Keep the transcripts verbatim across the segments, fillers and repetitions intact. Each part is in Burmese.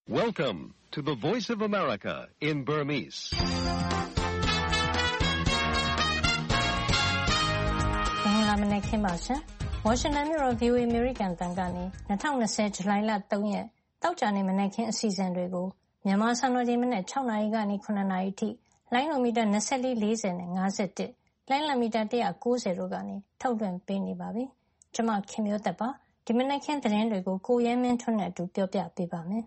Welcome to the Voice of America in Burmese. Bangla mane khima sha Washington Bureau V O A American တန်ကနေtwenty twentyဇူလိုင်လthreeရက်တောက်ကြနေမနေ့ခင်းအစီအစဉ်တွေကိုမြန်မာစံတော်ချိန်မနေ့sixနာရီကနေsevenနာရီထိလိုင်းနိုမီတာtwenty-four, fortyနဲ့fifty-oneလိုင်းလမီတာone ninetyတို့ကနေထုတ်လွှင့်ပေးနေပါပြီ။ကျွန်မခင်မျိုးသက်ပါဒီမနေ့ခင်းသတင်းတွေကိုကိုရဲမင်းထွန်းနဲ့အတူပြောပြပေးပါမယ်။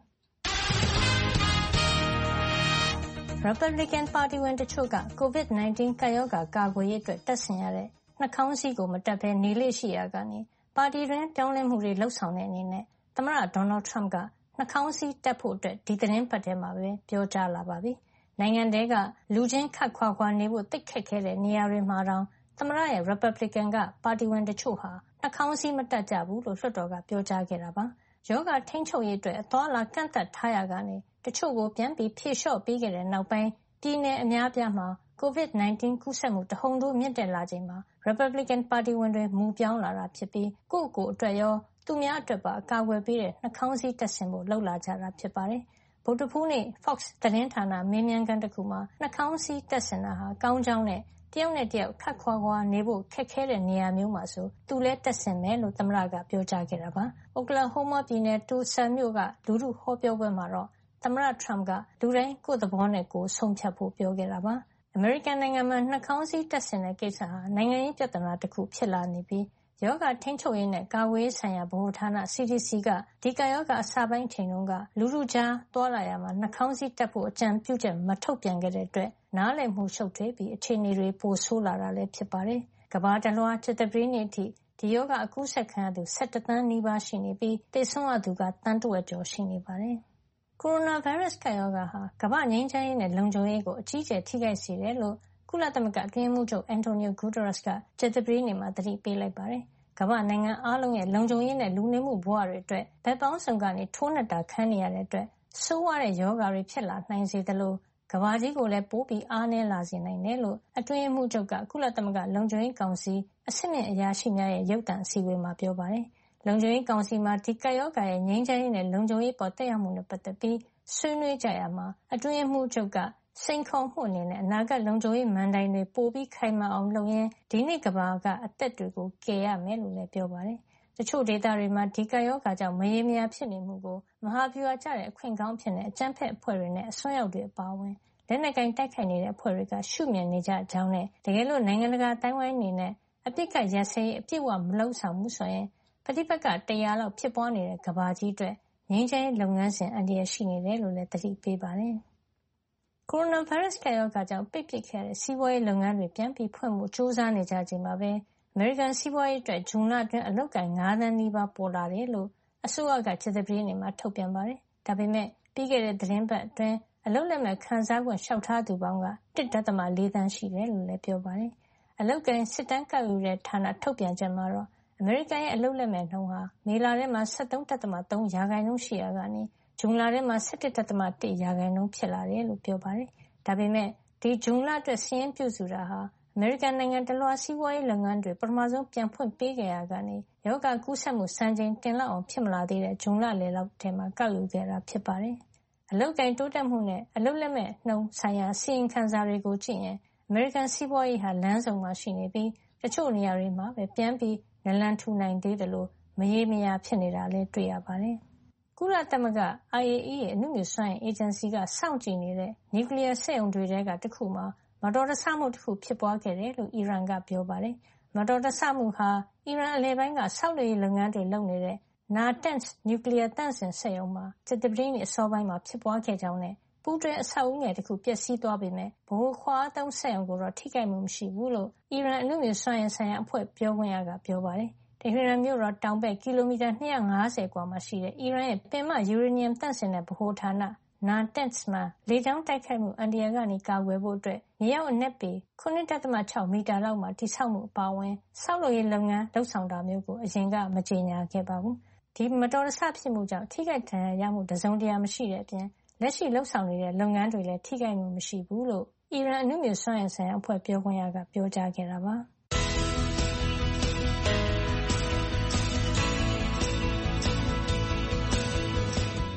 Republican Party ဝင်တချို့က COVID nineteen ကပ်ရောဂါကာကွယ်ရေးအတွက်တပ်ဆင်ရတဲ့နှာခေါင်းစည်းကိုမတပ်ဘဲနေလေ့ရှိရာကနေပါတီတွင်ပြောင်းလဲမှုတွေလှုပ်ဆောင်တဲ့အနေနဲ့သမ္မတ Donald Trump ကနှာခေါင်းစည်းတပ်ဖို့အတွက်ဒီသတင်းပတ်ထဲမှာပဲပြောကြားလာပါပြီ။နိုင်ငံထဲကလူချင်းခတ်ခွာခွာနေဖို့သိပ်ခက်ခဲတဲ့နေရာတွေမှာတောင်သမ္မတရဲ့ Republican ကပါတီဝင်တချို့ဟာနှာခေါင်းစည်းမတပ်ကြဘူးလို့လွှတ်တော်ကပြောကြားခဲ့တာပါ။ယောဂထိန်းချုပ်ရေးအတွက်အသွားအလာကန့်သတ်ထားရကနေတချို့ကိုပြန်ပြီးဖြေလျှော့ပေးခဲ့တဲ့နောက်ပိုင်းပြည်နယ်အများအပြားမှာ COVID nineteen ကူးစက်မှုတဟုန်ထိုးမြင့်တက်လာချိန်မှာ Republican ပါတီဝင်တွေမူပြောင်းလာတာဖြစ်ပြီးကိုယ့်ကိုယ်အတွက်ရောသူများအတွက်ပါအကာအကွယ်ပေးတဲ့နှာခေါင်းစည်းတပ်ဆင်ဖို့လှုပ်လာကြတာဖြစ်ပါတယ်။ဗုဒ္ဓဟူးနေ့ Fox သတင်းဌာနမေးမြန်းခန်းတစ်ခုမှာနှာခေါင်းစည်းတပ်ဆင်တာဟာကောင်းကြောင်းနဲ့တယောက်နဲ့တယောက်ခတ်ခွာခွာနေဖို့ခက်ခဲတဲ့နေရာမျိုးမှာဆိုသူလည်းတပ်ဆင်မယ်လို့သမ္မတကပြောကြားခဲ့တာပါ။ Oklahoma ပြည်နယ် Tulsa မြို့ကလူထုဟောပြောပွဲမှာတော့သမ္မတ Trump ကလူတိုင်းကိုယ့်သဘောနဲ့ကိုယ်ဆုံးဖြတ်ဖို့ပြောခဲ့တာပါ။ အမေရိကန်နိုင်ငံမှာနှာခေါင်းစည်းတပ်ဆင်တဲ့ကိစ္စဟာနိုင်ငံရေးပြဿနာတစ်ခုဖြစ်လာနေပြီးရောဂါထိန်းချုပ်ရေးနဲ့ကာကွယ်ရေးဆိုင်ရာဗဟိုဌာန C D C ကဒီကပ်ရောဂါအစပိုင်းချိန်တုန်းကလူထုကြားသွားလာရမှာနှာခေါင်းစည်းတပ်ဖို့အကြံပြုချက်မထုတ်ပြန်ခဲ့တဲ့အတွက်နားလည်မှုရှုပ်ထွေးပြီးအခြေအနေတွေပိုဆိုးလာတာလည်းဖြစ်ပါတယ်။ကမ္ဘာတလွှားကြာသပတေးနေ့အထိဒီရောဂါအကူးစက်ခံရသူsevenသန်းနီးပါးရှိနေပြီးသေဆုံးရသူကသန်းတစ်ဝက်ကျော်ရှိနေပါတယ်။ကိုရိုနာဗိုင်းရပ်စ်ကပ်ရောဂါဟာကမ္ဘာ့ငြိမ်းချမ်းရေးနဲ့လုံခြုံရေးကိုအကြီးအကျယ်ထိခိုက်စေတယ်လို့ကုလသမဂ္ဂအတွင်းရေးမှူးချုပ် Antonio Guterres ကကြာသပတေးနေ့မှာသတိပေးလိုက်ပါတယ်။ကမ္ဘာ့နိုင်ငံအားလုံးရဲ့လုံခြုံရေးနဲ့လူနေမှုဘဝတွေအတွက်ဘက်ပေါင်းစုံကနေထိုးနှက်တာခံနေရတဲ့အတွက်ဆိုးဝါးတဲ့ရောဂါတွေဖြစ်လာနိုင်စေသလိုကမ္ဘာကြီးကိုလည်းပိုပြီးအားနည်းလာစေနိုင်တယ်လို့အတွင်းရေးမှူးချုပ်ကကုလသမဂ္ဂလုံခြုံရေးကောင်စီအဆင့်မြင့်အရာရှိများရဲ့ရုပ်သံအစည်းအဝေးမှာပြောပါတယ်။လုံခြုံရေးကောင်စီမှာဒီကပ်ရောဂါရဲ့ငြိမ်းချမ်းရေးနဲ့လုံခြုံရေးပေါ်သက်ရောက်မှုနဲ့ပတ်သက်ပြီးဆွေးနွေးကြရမှာအတွင်းရေးမှူးချုပ်ကစိန်ခေါ်မှုအနေနဲ့အနာဂတ်လုံခြုံရေးမဏ္ဍိုင်တွေပိုပြီးခိုင်မာအောင်လုပ်ရင်းဒီနေ့ကမ္ဘာကအသက်တွေကိုကယ်ရမယ်လို့လည်းပြောပါတယ်။တချို့ဒေသတွေမှာဒီကပ်ရောဂါကြောင့်မရေမရာဖြစ်နေမှုကိုမဟာဗျူဟာကျတဲ့အခွင့်ကောင်းဖြစ်တဲ့အကြမ်းဖက်အဖွဲ့တွေနဲ့အစွန်းရောက်တွေအပါအဝင်လက်နက်ကင်တိုက်ခိုက်နေတဲ့အဖွဲ့တွေကရှုမြင်နေကြကြောင်းနဲ့တကယ်လို့နိုင်ငံတကာတိုင်းဝိုင်းအနေနဲ့အပြစ်ကတ်ရစရေးအပြည့်အဝမလုပ်ဆောင်မှုဆိုရင်ပဋိပက္ခone hundredလောက်ဖြစ်ပွားနေတဲ့ကမ္ဘာကြီးအတွက်ငြိမ်းချမ်းရေးလုပ်ငန်းစဉ်အန္တရာယ်ရှိနေတယ်လို့လည်းသတိပေးပါတယ်။ကိုရိုနာဗိုင်းရပ်စ်ကပ်ရောဂါကြောင့်ပိတ်ပစ်ခဲ့တဲ့စီးပွားရေးလုပ်ငန်းတွေပြန်ပြီးဖွင့်ဖို့ကြိုးစားနေကြချိန်မှာပဲအမေရိကန်စီးပွားရေးအတွက်ဇွန်လအတွင်းအလုပ်ကိုင်fiveသန်းနီးပါးပေါ်လာတယ်လို့အစိုးရကကြာသပတေးနေ့မှာထုတ်ပြန်ပါတယ်။ဒါပေမဲ့ပြီးခဲ့တဲ့သတင်းပတ်အတွင်းအလုပ်လက်မဲ့ခံစား권လျှောက်ထားသူပေါင်းကone point fourသန်းရှိတယ်လို့လည်းပြောပါတယ်။အလုပ်ကိုင်စစ်တမ်းကောက်ယူတဲ့ဌာနထုတ်ပြန်ချက်မှာတော့အမေရိကန်ရဲ့အလုပ်လက်မဲ့နှုန်းဟာမေလထဲမှာseventeen point threeရာခိုင်နှုန်းရှိရာကနေဇွန်လထဲမှာseventeen point oneရာခိုင်နှုန်းဖြစ်လာတယ်လို့ပြောပါတယ်။ဒါပေမဲ့ဒီဇွန်လအတွက်စာရင်းပြုစုတာဟာအမေရိကန်နိုင်ငံတလွှာစီးပွားရေးလုပ်ငန်းတွေပထမဆုံးပြန်ဖွင့်ပေးခဲ့ရကနေရောဂါကူးစက်မှုစံချိန်တင်လောက်အောင်ဖြစ်မလာသေးတဲ့ဇွန်လလယ်လောက်ထဲမှာကောက်ယူခဲ့တာဖြစ်ပါတယ်။အလုပ်ကိုင်တိုးတက်မှုနဲ့အလုပ်လက်မဲ့နှုန်းဆိုင်ရာစီရင်ခံစာတွေကိုကြည့်ရင်အမေရိကန်စီးပွားရေးဟာလမ်းဆုံးမှာရှိနေပြီးတချို့နေရာတွေမှာပဲပြန်ပြီးနလန်ထူနိုင်သေးတယ်လို့မရေမရာဖြစ်နေတာလည်းတွေ့ရပါတယ်။ကုလသမဂ္ဂ I A E A အနုမြူစွမ်းအင်အေဂျင်စီကစောင့်ကြည့်နေတဲ့နျူကလ িয়ার စက်ရုံတွေထဲကတစ်ခုမှာမတော်တဆမှုတစ်ခုဖြစ်ပွားခဲ့တယ်လို့အီရန်ကပြောပါတယ်။မတော်တဆမှုဟာအီရန်အလယ်ပိုင်းကဆောက်လုပ်ရေးလုပ်ငန်းတွေလုပ်နေတဲ့ Natanz နျူကလ িয়ার သန့်စင်စက်ရုံမှာကြာသပတေးနေ့အစောပိုင်းမှာဖြစ်ပွားခဲ့ကြောင်းနဲ့ပူးတွဲအဆောက်အဦငယ်တစ်ခုပျက်စီးသွားပေမဲ့ဗဟိုခွါအားသုံးစက်ရုံကိုတော့ထိခိုက်မှုမရှိဘူးလို့အီရန်အနုမြူစွမ်းအင်ဆိုင်ရာအဖွဲ့ပြောခွင့်ရကပြောပါတယ်။တီဟီရန်မြို့တော်တောင်ဘက်ကီလိုမီတာtwo hundred fiftyကွာမှာရှိတဲ့အီရန်ရဲ့ပင်မယူရေနီယံသန့်စင်တဲ့ဗဟိုဌာနNatanz မှာလေကြောင်းတိုက်ခိုက်မှုအန္တရာယ်ကနေကာကွယ်ဖို့အတွက်မြေအောက်အနက်ပေseven point sixမီတာလောက်မှာတည်ဆောက်မှုအပါအဝင်ဆောက်လုပ်ရေးလုပ်ငန်းလုပ်ဆောင်တာမျိုးကိုအရင်ကမကြေညာခဲ့ပါဘူး။ဒီမတော်တဆဖြစ်မှုကြောင့်ထိခိုက်ဒဏ်ရာရမှုတစုံတရာမရှိတဲ့အပြင်လက်ရှိလုပ်ဆောင်နေတဲ့လုပ်ငန်းတွေလည်းထိခိုက်မှုမရှိဘူးလို့အီရန်အနုမြူစွမ်းအင်ဆိုင်ရာအဖွဲ့ပြောခွင့်ရကပြောကြားခဲ့တာပါ။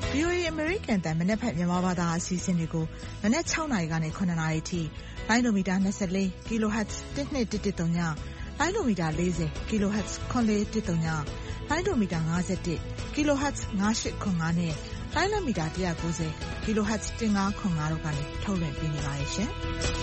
ဗွီအိုအေ American အသံမနက်ဖြန်မြန်မာဘာသာအစီအစဉ်တွေကိုမနက်၆နာရီကနေ၇နာရီထိလိုင်းဒိုမီတာ၂၄ kilohertz တစ်နှစ်တစ်တစ်သုံးညလိုင်းဒိုမီတာ၄၀ kilohertz ခွန်လေးတစ်သုံးညလိုင်းဒိုမီတာ၅၁ kilohertz ၅၈ခွန်၅နဲ့လိုင်းလမီတာ၁၉၀ kilohertz ၁၅ခွန်၅တို့ကနေထုတ်လွှင့်ပေးနေပါတယ်ရှင်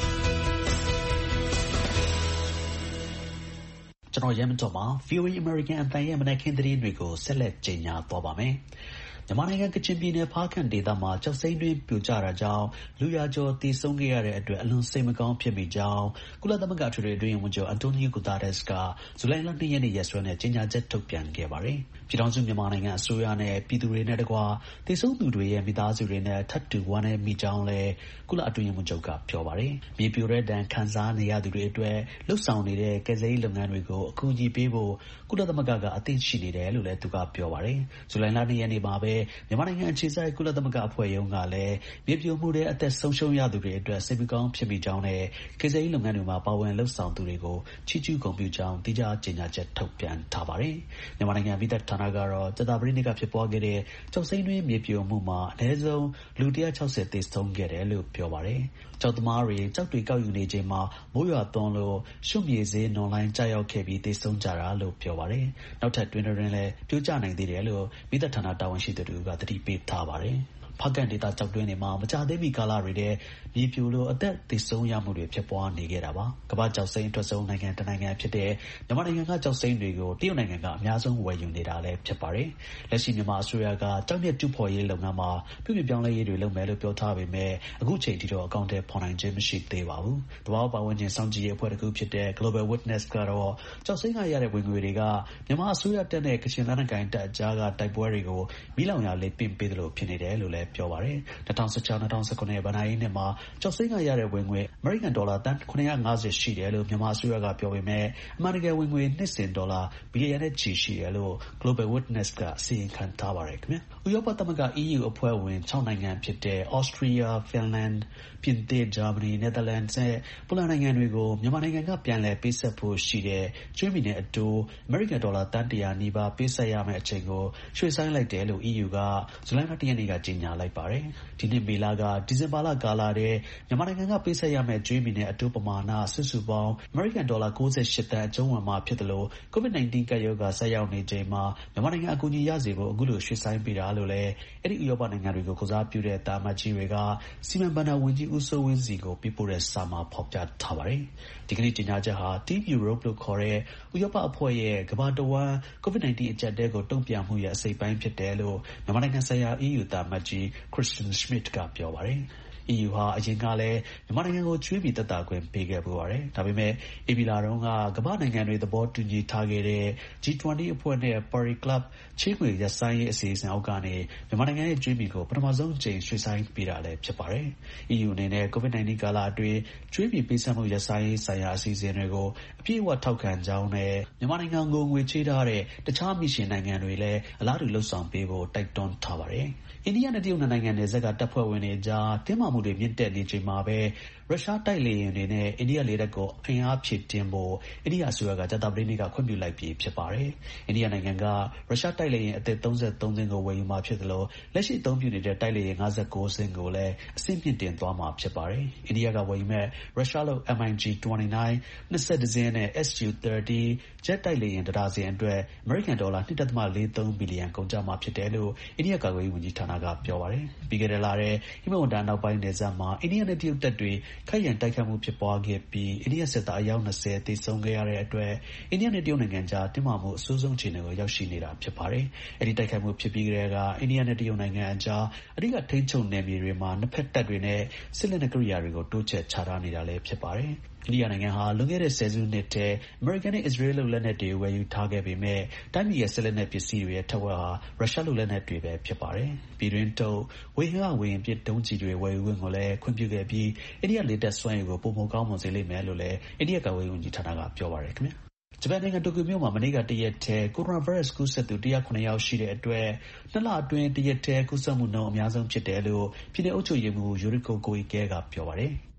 ကျွန်တော်ရဲမတော်မှာ ဗွီအိုအေ American အသံရဲ့မနက်ခင်းသတင်းတွေကိုဆက်လက်ကြေညာသွားပါမယ်မြန်မာနိုင်ငံကချင်ပြည်နယ်ဖားကန့်ဒေသမှာကျောက်စိမ်းတွင်းပြိုကျတာကြောင့်လူရာကျော်တည်ဆုံးခဲ့ရတဲ့အတွက်အလွန်စိတ်မကောင်းဖြစ်မိကြောင်းကုလသမဂ္ဂထွေထွေအတွင်းရေးမှူးချုပ်အန်တိုနီယို ဂူတာရက်စ်ကဇူလိုင်လ၂ရက်နေ့ရက်စွဲနဲ့ကြေညာချက်ထုတ်ပြန်ခဲ့ပါတယ်။ပြည်ထောင်စုမြန်မာနိုင်ငံအစိုးရနဲ့ပြည်သူတွေနဲ့တကွာတည်ဆုံးသူတွေရဲ့မိသားစုတွေနဲ့ထပ်တူဝမ်းနည်းမိကြောင်းလည်းကုလအတွင်းရေးမှူးချုပ်ကပြောပါတယ်။မြေပြိုတဲ့ဒဏ်ခံစားနေရသူတွေအတွက်လှုပ်ဆောင်နေတဲ့ကယ်ဆယ်ရေးလုပ်ငန်းတွေကိုအကူအညီပေးဖို့ကုလသမဂ္ဂကအသင့်ရှိနေတယ်လို့လည်းသူကပြောပါတယ်။ဇူလိုင်လ၂ရက်နေ့မှာပဲမြန်မာနိုင်ငံအခြေစိုက်ကုလသမဂ္ဂအဖွဲ့ရုံးကလည်းမြေပြိုမှုတဲ့အသက်ဆုံးရှုံးရသူတွေအတွက်စိတ်မကောင်းဖြစ်မိကြောင်းနဲ့ကယ်ဆယ်ရေးလုပ်ငန်းတွေမှာပါဝင်လှုပ်ဆောင်သူတွေကိုချီးကျူးဂုဏ်ပြုကြောင်းတိကျကြေညာချက်ထုတ်ပြန်ထားပါတယ်။မြန်မာနိုင်ငံပြည်သက်ဌာနကတော့ကြာသပတေးနေ့ကဖြစ်ပွားခဲ့တဲ့ကျောက်စိမ်းတွင်းမြေပြိုမှုမှာအနည်းဆုံးလူ၁၆၀သေဆုံးခဲ့တယ်လို့ပြောပါတယ်။ကျောက်သမားတွေကျောက်တွေကောက်ယူနေချိန်မှာမိုးရွာသွန်းလို့ရွှံ့မြေဈေးနွန်လိုင်းကျရောက်ခဲ့ပြီးသေဆုံးကြတာလို့ပြောပါတယ်။နောက်ထပ်တွင်တွင်လည်းပြိုကျနိုင်သေးတယ်လို့ပြည်သက်ဌာနတာဝန်ရှိသူတို့ကသတိပေးထားပါတယ်။ဖားကန့်ဒေသကျောက်တွင်းတွေမှာမကြာသေးမီကာလတွေထဲမြေပြိုလို့အသက်သေဆုံးရမှုတွေဖြစ်ပွားနေခဲ့တာပါ။ကမ္ဘာကျောက်စိမ်းအထွက်ဆုံးနိုင်ငံတစ်နိုင်ငံဖြစ်တဲ့မြန်မာနိုင်ငံကကျောက်စိမ်းတွေကိုတရုတ်နိုင်ငံကအများဆုံးဝယ်ယူနေတာလည်းဖြစ်ပါတယ်။လက်ရှိမြန်မာအစိုးရကကျောက်မျက်တူးဖော်ရေးလုပ်ငန်းမှာပြုပြင်ပြောင်းလဲရေးတွေလုပ်မယ်လို့ပြောထားပေမဲ့အခုချိန်ထိတော့အကောင့်ထဲပေါ်နိုင်ခြင်းမရှိသေးပါဘူး။တဘာဝပတ်ဝန်းကျင်စောင့်ကြည့်ရေးအဖွဲ့တစ်ခုဖြစ်တဲ့ Global Witness ကတော့ကျောက်စိမ်းကရတဲ့ဝင်ငွေတွေကမြန်မာအစိုးရတပ်နဲ့ကချင်လက်နက်ကိုင်တပ်အကြားကတိုက်ပွဲတွေကိုမီးလောင်ရာလေးပင့်ပေးသလိုဖြစ်နေတယ်လို့လည်းပြောပါတယ်။၂၀၁၆-၂၀၁၇ ဘဏ္ဍာရေးနှစ်မှာကျောက်စိမ်းကရတဲ့ဝင်ငွေအမေရိကန်ဒေါ်လာသန်း၇၅၀ရှိတယ်လို့မြန်မာအစိုးရကပြောပေမဲ့အမှန်တကယ်ဝင်ငွေနှစ်စဉ်ဒေါ်လာဘီလီယံနဲ့ချီရှိတယ်လို့ Global Witness ကအစီရင်ခံထားပါတယ်ခင်ဗျာ။ဥရောပသမဂ္ဂ E U အဖွဲ့ဝင်၆နိုင်ငံဖြစ်တဲ့ Austria, Finland, ပြင်သစ်, ဂျာမနီ, နယ်သာလန်နဲ့ပိုလန်နိုင်ငံတွေကိုမြန်မာနိုင်ငံကပြန်လည်ပေးဆပ်ဖို့ရှိတဲ့ကြွေးမြီနဲ့အတိုးအမေရိကန်ဒေါ်လာသန်း၁၀၀နီးပါးပေးဆပ်ရမယ့်အချိန်ကိုရွှေ့ဆိုင်းလိုက်တယ်လို့ E U ကဇူလိုင်လ၁ရက်နေ့ကကြေညာလိုက်ပါတယ်။ဒီနှစ်မေလကဒီဇင်ဘာလကာလထဲမြန်မာနိုင်ငံကပေးဆပ်ရမယ့်ကြွေးမြီနဲ့အတိုးပမာဏစုစုပေါင်းအမေရိကန်ဒေါ်လာ၉၈သန်းအကျုံးဝင်မှာဖြစ်တယ်လို့ ကိုဗစ်၁၉ ကပ်ရောဂါဆက်ရောက်နေချိန်မှာမြန်မာနိုင်ငံအကူအညီရစေဖို့အခုလိုရွှေ့ဆိုင်းပေးတာလို့လည်းအဲ့ဒီဥရောပနိုင်ငံတွေကိုကိုစားပြုတဲ့တာမတ်ကြီးတွေကစီမံဘဏ္ဍာဝန်ကြီးဦးစိုးဝင်းစီကိုပြပို့တဲ့စာမှာဖော်ပြထားပါတယ်။ဒီကနေ့ကြေညာချက်ဟာ Team Europe လို့ခေါ်တဲ့ဥရောပအဖွဲ့ရဲ့ကမ္ဘာတဝန်းကိုဗစ်၁၉အကျပ်တဲကိုတုံ့ပြန်မှုရဲ့အစိတ်ပိုင်းဖြစ်တယ်လို့မြန်မာနိုင်ငံဆိုင်ရာ E U တာမတ်ကြီး Christian Schmidt ကပြောပါတယ်။ E U ဟာအရင်ကလည်းမြန်မာနိုင်ငံကိုကြွေးမြီသက်သာခွင့်ပေးခဲ့ပူပါတယ်။ဒါပေမဲ့ဧပြီလတုန်းကကမ္ဘာနိုင်ငံတွေသဘောတူညီထားခဲ့တဲ့ G ၂၀ အဖွဲ့နဲ့ Paris Club ချေးငွေရပ်ဆိုင်းရေးအစီအစဉ်အောက်ကနေမြန်မာနိုင်ငံရဲ့ကြွေးမြီကိုပထမဆုံးအကြိမ်ရွှေ့ဆိုင်းပေးတာလည်းဖြစ်ပါတယ်။ E U အနေနဲ့ကိုဗစ်၁၉ကာလအတွင်းကြွေးမြီပေးဆပ်မှုရပ်ဆိုင်းရေးဆိုင်ရာအစီအစဉ်တွေကိုအပြည့်အဝထောက်ခံကြောင်းနဲ့မြန်မာနိုင်ငံကိုငွေချေးထားတဲ့တခြားမိရှင်နိုင်ငံတွေလည်းအလားတူလှုပ်ဆောင်ပေးဖို့တိုက်တွန်းထားပါတယ်။အိန္ဒိယနဲ့တရုတ်နိုင်ငံနယ်စပ်ကတပ်ဖွဲ့ဝင်တွေကြားတင်းမာမှုတွေမြင့်တက်နေချိန်မှာပဲရုရှားတိုက်လေယာဉ်တွေနဲ့အိန္ဒိယလေတပ်ကိုအင်အားဖြည့်တင်းဖို့အိန္ဒိယအစိုးရကကြာသပတေးနေ့ကခွင့်ပြုလိုက်ပြီဖြစ်ပါတယ်။အိန္ဒိယနိုင်ငံကရုရှားတိုက်လေယာဉ်အသစ်၃၃စင်းကိုဝယ်ယူမှာဖြစ်သလိုလက်ရှိအသုံးပြုနေတဲ့တိုက်လေယာဉ်၅၉စင်းကိုလည်းအဆင့်မြင့်တင်သွားမှာဖြစ်ပါတယ်။အိန္ဒိယကဝယ်ယူမဲ့ရုရှားလုပ် M I G ၂၉ ၂၁စင်းနဲ့ S U ၃၀ ဂျက်တိုက်လေယာဉ်တစ်ဒါဇင်အတွက်အမေရိကန်ဒေါ်လာ၂.၄၃ဘီလီယံကုန်ကျမှာဖြစ်တယ်လို့အိန္ဒိယကာကွယ်ရေးဝန်ကြီးဌာနကပြောပါတယ်။ပြီးခဲ့တဲ့လထဲဟိမဝန္တာနောက်ပိုင်းနယ်စပ်မှာအိန္ဒိယနဲ့တရုတ်တပ်တွေခိုက်ရန်တိုက်ခိုက်မှုဖြစ်ပွားခဲ့ပြီးအိန္ဒိယစစ်သားအယောက်၂၀သေဆုံးခဲ့ရတဲ့အတွက်အိန္ဒိယနဲ့တရုတ်နိုင်ငံကြားတင်းမာမှုအဆိုးဆုံးအခြေအနေကိုရောက်ရှိနေတာဖြစ်ပါတယ်။အဲဒီတိုက်ခိုက်မှုဖြစ်ပြီးကတည်းကအိန္ဒိယနဲ့တရုတ်နိုင်ငံအကြားအဓိကထိန်းချုပ်နယ်မြေတွေမှာနှစ်ဖက်တပ်တွေနဲ့စစ်လက်နက်ကိရိယာတွေကိုတိုးချဲ့ချထားနေတာလည်းဖြစ်ပါတယ်။အိန္ဒိယနိုင်ငံဟာလွန်ခဲ့တဲ့ဆယ်စုနှစ်ထဲအမေရိကန်နဲ့အစ္စရေးလုပ်လက်နက်တွေဝယ်ယူထားခဲ့ပေမဲ့တိုင်းပြည်ရဲ့စစ်လက်နက်ပစ္စည်းတွေရဲ့ထက်ဝက်ဟာရုရှားလုပ်လက်နက်တွေပဲဖြစ်ပါတယ်။ပြည်တွင်းထုတ်ဝေဟင်ကဝေဟင်ပစ်ဒုံးကျည်တွေဝယ်ယူခွင့်ကိုလည်းခွင့်ပြုခဲ့ပြီးအိန္ဒိယလေတပ်စွမ်းရည်ကိုပိုမိုကောင်းမွန်စေလိမ့်မယ်လို့လည်းအိန္ဒိယကာကွယ်ရေးဝန်ကြီးဌာနကပြောပါတယ်ခင်ဗျာ။ဂျပန်နိုင်ငံတိုကျိုမြို့မှာမနေ့ကတရက်တည်းကိုရိုနာဗိုင်းရပ်စ်ကူးစက်သူ၁၀၇ယောက်ရှိတဲ့အတွက်နှစ်လအတွင်းတရက်တည်းကူးစက်မှုနှုန်းအများဆုံးဖြစ်တယ်လို့ပြည်내အုပ်ချုပ်ရေးမှူး Yoriko Koike ကပြောပါတယ်။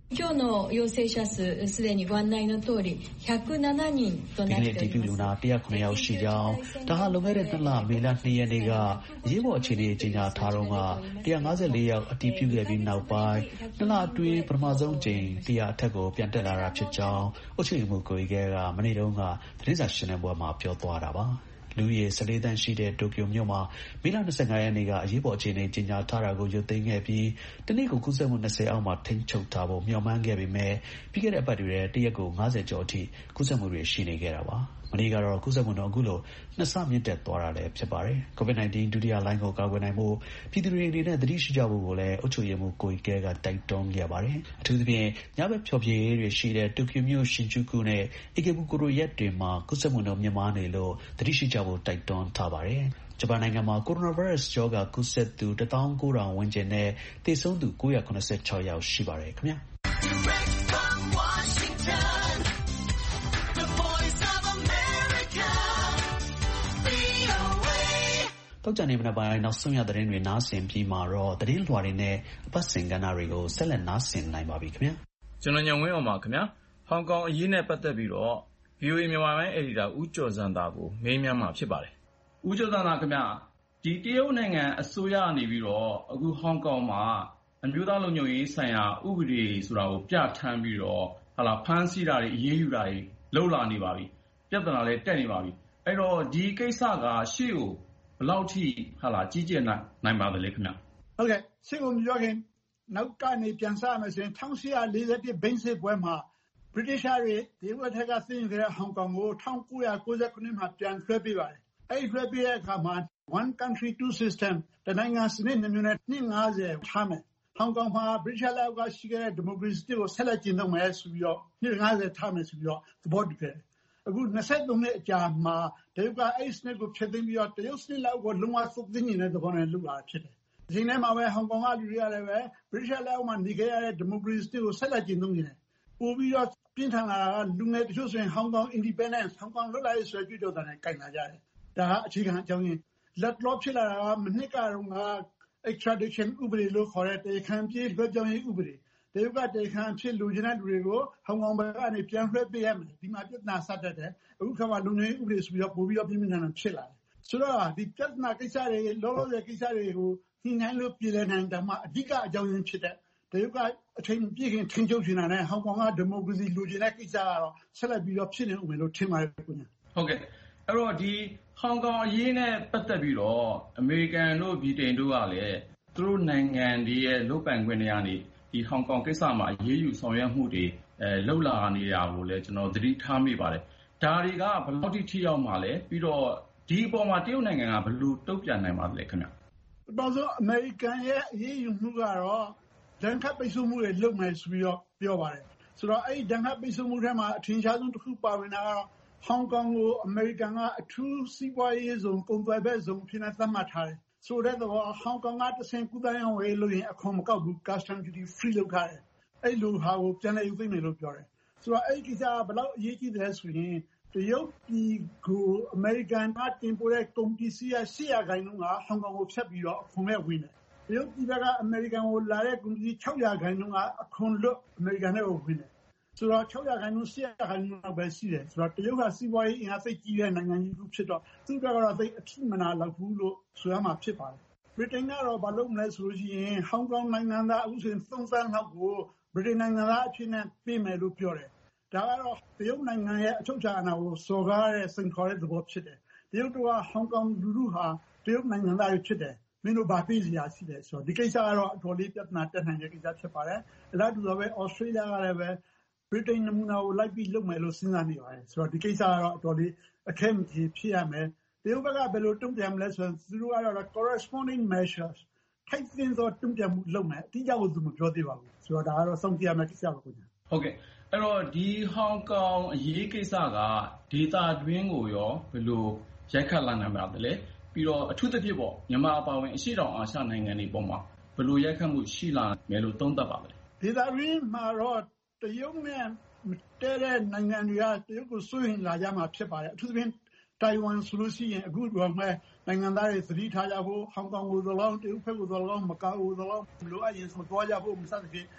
今日の陽性者数すでにご案内の通りひゃくななにんとなっております。 ဒီကနေ့အတည်ပြုလူနာone oh sevenယောက်ရှိကြောင်းဒါဟာလွန်ခဲ့တဲ့နှစ်လမေလtwoရက်နေ့ကအရေးပေါ်အခြေအနေကြီးညာထားတော့ကone fifty-fourယောက်အတည်ပြုခဲ့ပြီးနောက်ပိုင်းနှစ်လအတွင်းပထမဆုံးကြိမ်one hundredအထက်ကိုပြန်တက်လာတာဖြစ်ကြောင်းအုပ်ချုပ်ရေးမှူးကိုရီကဲကမနေ့တုန်းကသတင်းစာရှင်းလင်းပွဲမှာပြောသွားတာပါလူရေfourteenသန်းရှိတဲ့တိုကျိုမြို့မှာမေလtwenty-fiveရက်နေ့ကအရေးပေါ်အခြေအနေကြီးညာထားတာကိုရုပ်သိမ်းခဲ့ပြီးတနေ့ကိုကူးစက်မှုtwentyအောက်မှာထိန်းချုပ်ထားဖို့မျှော်မှန်းခဲ့ပေမဲ့ပြီးခဲ့တဲ့အပတ်တွေတရက်ကိုfiftyကျော်အထိကူးစက်မှုတွေရှိနေခဲ့တာပါမနေ့ကတော့ကူးစက်မှုတော့အခုလိုနှစ်ဆမြင့်တက်သွားတာလည်းဖြစ်ပါတယ် COVID nineteen ဒုတိယလိုင်းကိုကာကွယ်နိုင်ဖို့ပြည်သူတွေအနေနဲ့သတိရှိကြဖို့ကိုလည်းအုပ်ချုပ်ရေးမှူးကိုရီကဲကတိုက်တွန်းခဲ့ပါတယ်အထူးသဖြင့်ညဘက်ဖျော်ဖြေရေးတွေရှိတဲ့တိုကျိုမြို့ရှင်ဂျူကူနဲ့အေကေဘူကိုရိုရက်တွေမှာကူးစက်မှုတော့မြင့်မားနေလို့သတိရှိကြဖို့တိုက်တွန်းထားပါတယ်ဂျပန်နိုင်ငံမှာကိုရိုနာဗိုင်းရပ်စ်ရောဂါကူးစက်သူone thousand nine hundredဝန်းကျင်နဲ့သေဆုံးသူnine hundred seventy-sixယောက်ရှိပါတယ်ခင်ဗျာတောက်ကြနေမနက်ပိုင်းနောက်ဆုံးရသတင်းတွေနားဆင်ပြီးမှာတော့သတင်းလွှာတွေနဲ့အပတ်စဉ်ကဏ္ဍတွေကိုဆက်လက်နားဆင်နိုင်ပါပြီခင်ဗျာကျွန်တော်ညဝင်းအောင်ပါခင်ဗျာဟောင်ကောင်အရေးနဲ့ပတ်သက်ပြီးတော့ ဗွီအိုအေ မြန်မာပိုင်းအယ်ဒီတာဦးကျော်စံသာကိုမေးမြန်းမှာဖြစ်ပါတယ်ဦးကျော်စံသာခင်ဗျာဒီတရုတ်နိုင်ငံအစိုးရနေပြီးတော့အခုဟောင်ကောင်မှာအမျိုးသားလုံခြုံရေးဆိုင်ရာဥပဒေဆိုတာကိုပြဋ္ဌာန်းပြီးတော့ဟာလာဖမ်းဆီးတာတွေအရေးယူတာတွေလုပ်လာနေပါပြီပြဿနာလည်းတက်နေပါပြီအဲ့တော့ဒီကိစ္စကရှေ့ကိုဘယ်လောက်ထိဟာလာကြီးကျယ်နိုင်နိုင်ပါသလဲခင်ဗျဟုတ်ကဲ့ရှေ့ကိုမပြောခင်နောက်ကနေပြန်စရမယ်ဆိုရင်eighteen forty-oneဘိန်းစစ်ပွဲမှာဗြိတိရှတွေဒီဘက်ထက်ကသိမ်းခဲ့တဲ့ဟောင်ကောင်ကိုnineteen ninety-nineမှာပြန်လွှဲပေးပါတယ်အဲ့ဒီလွှဲပေးတဲ့အခါမှာ one country two system တနိုင်ငံစနစ်နှစ်မျိုးနဲ့နှစ်fiftyထားမယ်ဟောင်ကောင်မှာဗြိတိရှလက်ကရှိခဲ့တဲ့ဒီမိုကရေစီကိုဆက်လက်ကျင့်သုံးမယ်ဆိုပြီးတော့နှစ်fiftyထားမယ်ဆိုပြီးတော့သဘောတူခဲ့တယ်အခုtwenty-threeနှစ်အကြာမှာတရုတ်ကအဲ့စနစ်ကိုဖျက်သိမ်းပြီးတော့တရုတ်စနစ်လောက်ကိုလုံးဝသုတ်သိမ်းနေတဲ့သဘောနဲ့လုပ်လာဖြစ်တယ်။ဒီနေ့မှာပဲဟောင်ကောင်ကလူတွေကလည်းပဲဗြိတိရှလက်အောက်မှာနေခဲ့ရတဲ့ဒီမိုကရေစီကိုဆက်လက်ကျင့်သုံးနေတယ်။ပို့ပြီးတော့ပြင်းထန်လာတာကလူငယ်တချို့ဆိုရင်ဟောင်ကောင် independence ဟောင်ကောင်လွတ်လပ်ရေးဆိုပြီးတော့တာနဲ့ကြိုင်လာကြတယ်။ဒါကအခြေခံအကြောင်းရင်းလက်လောဖြစ်လာတာကမနှစ်ကတော့က extradition ဥပဒေလို့ခေါ်တဲ့တရားခံပြေးလွှဲပြောင်းရေးဥပဒေတရုတ်ကတရားခံဖြစ်လူချင်းတဲ့လူတွေကိုဟောင်ကောင်ဘက်ကနေပြန်လွှဲပေးရမယ်ဒီမှာပြဿနာစတတ်တယ်အခုခါမှာလူငယ်ဥပဒေဆိုပြီးတော့ပို့ပြီးတော့ပြည်မြန်ဖြစ်လာတယ်ဆိုတော့ဒီပြဿနာကိစ္စတွေလောလောဆယ်ကိစ္စတွေကိုညှိနှိုင်းလို့ပြည်လည်နိုင်တာမှအဓိကအကြောင်းရင်းဖြစ်တဲ့တရုတ်ကအထင်ပြည့်ခင်ထင်ချုပ်ချင်တာနဲ့ဟောင်ကောင်ကဒီမိုကရေစီလူချင်းတဲ့ကိစ္စကတော့ဆက်လက်ပြီးတော့ဖြစ်နေဦးမယ်လို့ထင်ပါတယ်ခင်ဗျဟုတ်ကဲ့အဲ့တော့ဒီဟောင်ကောင်အရေးနဲ့ပတ်သက်ပြီးတော့အမေရိကန်တို့ဗြိတိန်တို့ကလည်းသူတို့နိုင်ငံတွေရဲ့လုပ်ပိုင်ခွင့်တွေကနေဒီဟောင်ကောင်ကိစ္စမှာအရေးယူဆောင်ရွက်မှုတွေအဲလှုပ်လာနေတာကိုလည်းကျွန်တော်သတိထားမိပါတယ်ဒါတွေကဘယ်လောက်ထိထိရောက်မှာလဲပြီးတော့ဒီအပေါ်မှာတရုတ်နိုင်ငံကဘယ်လိုတုံ့ပြန်နိုင်ပါသလဲခင်ဗျ။ဘာလို့အမေရိကန်ရဲ့အရေးယူမှုကတော့ဒဏ်ခတ်ပိတ်ဆို့မှုတွေလုပ်မယ်ဆိုပြီးတော့ပြောပါတယ်။ဆိုတော့အဲ့ဒီဒဏ်ခတ်ပိတ်ဆို့မှုထဲမှာအထင်ရှားဆုံးတစ်ခုပါဝင်တာကတော့ဟောင်ကောင်ကိုအမေရိကန်ကအထူးစီးပွားရေးဇုံကုန်သွယ်ဘက်ဇုံဖြစ်နေသတ်မှတ်ထားတယ်။ဆိုတဲ့တော့ဟောင်ကောင်ကတဆင်ကူးတိုင်းအောင်ဝယ်လို့ရင်အခွန်မကောက်ဘူး custom duty free လုပ်ထားတယ်။အဲ့လိုဟာကိုပြန်လည်ယူသိမ်းမယ်လို့ပြောတယ်။ဆိုတော့အဲ့ဒီကိစ္စကဘယ်လောက်အရေးကြီးတယ်ဆိုရင်တရုတ်ပြည်ကိုအမေရိကန်ကတင်ပို့တဲ့ကုန်ပစ္စည်းရဲ့eightyရာခိုင်နှုန်းကဟောင်ကောင်ကိုဖြတ်ပြီးတော့အခွန်မဲ့ဝင်တယ်။တရုတ်ပြည်ကအမေရိကန်ကိုလာတဲ့ကုန်ပစ္စည်းsixရာခိုင်နှုန်းကအခွန်လွတ်အမေရိကန်နဲ့ကိုဝင်တယ်။ဆိုတော့sixရာခိုင်နှုန်းeightရာခိုင်နှုန်းလောက်ပဲရှိတယ်။ဆိုတော့တရုတ်ကစီးပွားရေးအင်အားသိကြီးတဲ့နိုင်ငံကြီးတစ်ခုဖြစ်တော့သူ့ကတော့သိအထိမနာလောက်ဘူးလို့ဆိုရမှာဖြစ်ပါတယ်။ဗြိတိန်ကတော့ဘာလုပ်မလဲဆိုလို့ရှိရင်ဟောင်ကောင်နိုင်ငံသားအခုဆိုရင်threeသန်းလောက်ကိုဗြိတိန်နိုင်ငံသားအဖြစ်နဲ့ပေးမယ်လို့ပြောတယ်။ဒါကတော့တရုတ်နိုင်ငံရဲ့အချုပ်အခြာအာဏာကိုစော်ကားတဲ့စိန်ခေါ်တဲ့သဘောဖြစ်တယ်။တရုတ်ကဟောင်ကောင်လူထုဟာတရုတ်နိုင်ငံသားတွေဖြစ်တယ်။မင်းတို့ဘာပေးစရာရှိလဲဆိုတော့ဒီကိစ္စကတော့အတော်လေးပြဿနာတက်နိုင်တဲ့ကိစ္စဖြစ်ပါတယ်။အလားတူတော့ပဲဩစတြေးလျကလည်းပဲဗြိတိန်နမူနာကိုလိုက်ပြီးလုပ်မယ်လို့စဉ်းစားနေပါတယ်။ဆိုတော့ဒီကိစ္စကတော့အတော်လေးအခက်မပြေဖြစ်ရမယ်။တရုတ်ဘက်ကဘယ်လိုတုံ့ပြန်မလဲဆိုရင်သူတို့ကတော့ corresponding measures ထိုက်သင့်သောတုံ့ပြန်မှုလုပ်မယ်။အတိအကျကိုသူမပြောသေးပါဘူး။ဆိုတော့ဒါကတော့စောင့်ကြည့်ရမယ့်ကိစ္စပါခင်ဗျ။ဟုတ်ကဲ့အဲ့တော့ဒီဟောင်ကောင်အရေးကိစ္စကဒေတာတွင်းကိုရောဘယ်လိုရိုက်ခတ်လာနိုင်ပါသလဲပြီးတော့အထူးသဖြင့်ပေါ့မြန်မာအပါအဝင်အရှေ့တောင်အာရှနိုင်ငံတွေပေါ်မှာဘယ်လိုရိုက်ခတ်မှုရှိလာမယ်လို့သုံးသပ်ပါလဲဒေတာတွင်းမှာတော့တရုတ်နဲ့တဲတဲ့နိုင်ငံတွေကတရုတ်ကိုစိုးရင်လာကြမှာဖြစ်ပါတယ်အထူးသဖြင့်တိုင်ဝမ်ဆိုလို့ရှိရင်အခုတော့မှနိုင်ငံသားတွေသတိထားကြဖို့ဟောင်ကောင်ကိုသော်၎င်းတရုတ်ဘက်ကိုသော်၎င်းမကာအိုသော်၎င်းလိုအပ်ရင်ဆိုသွားကြဖို့မစသဖြင့်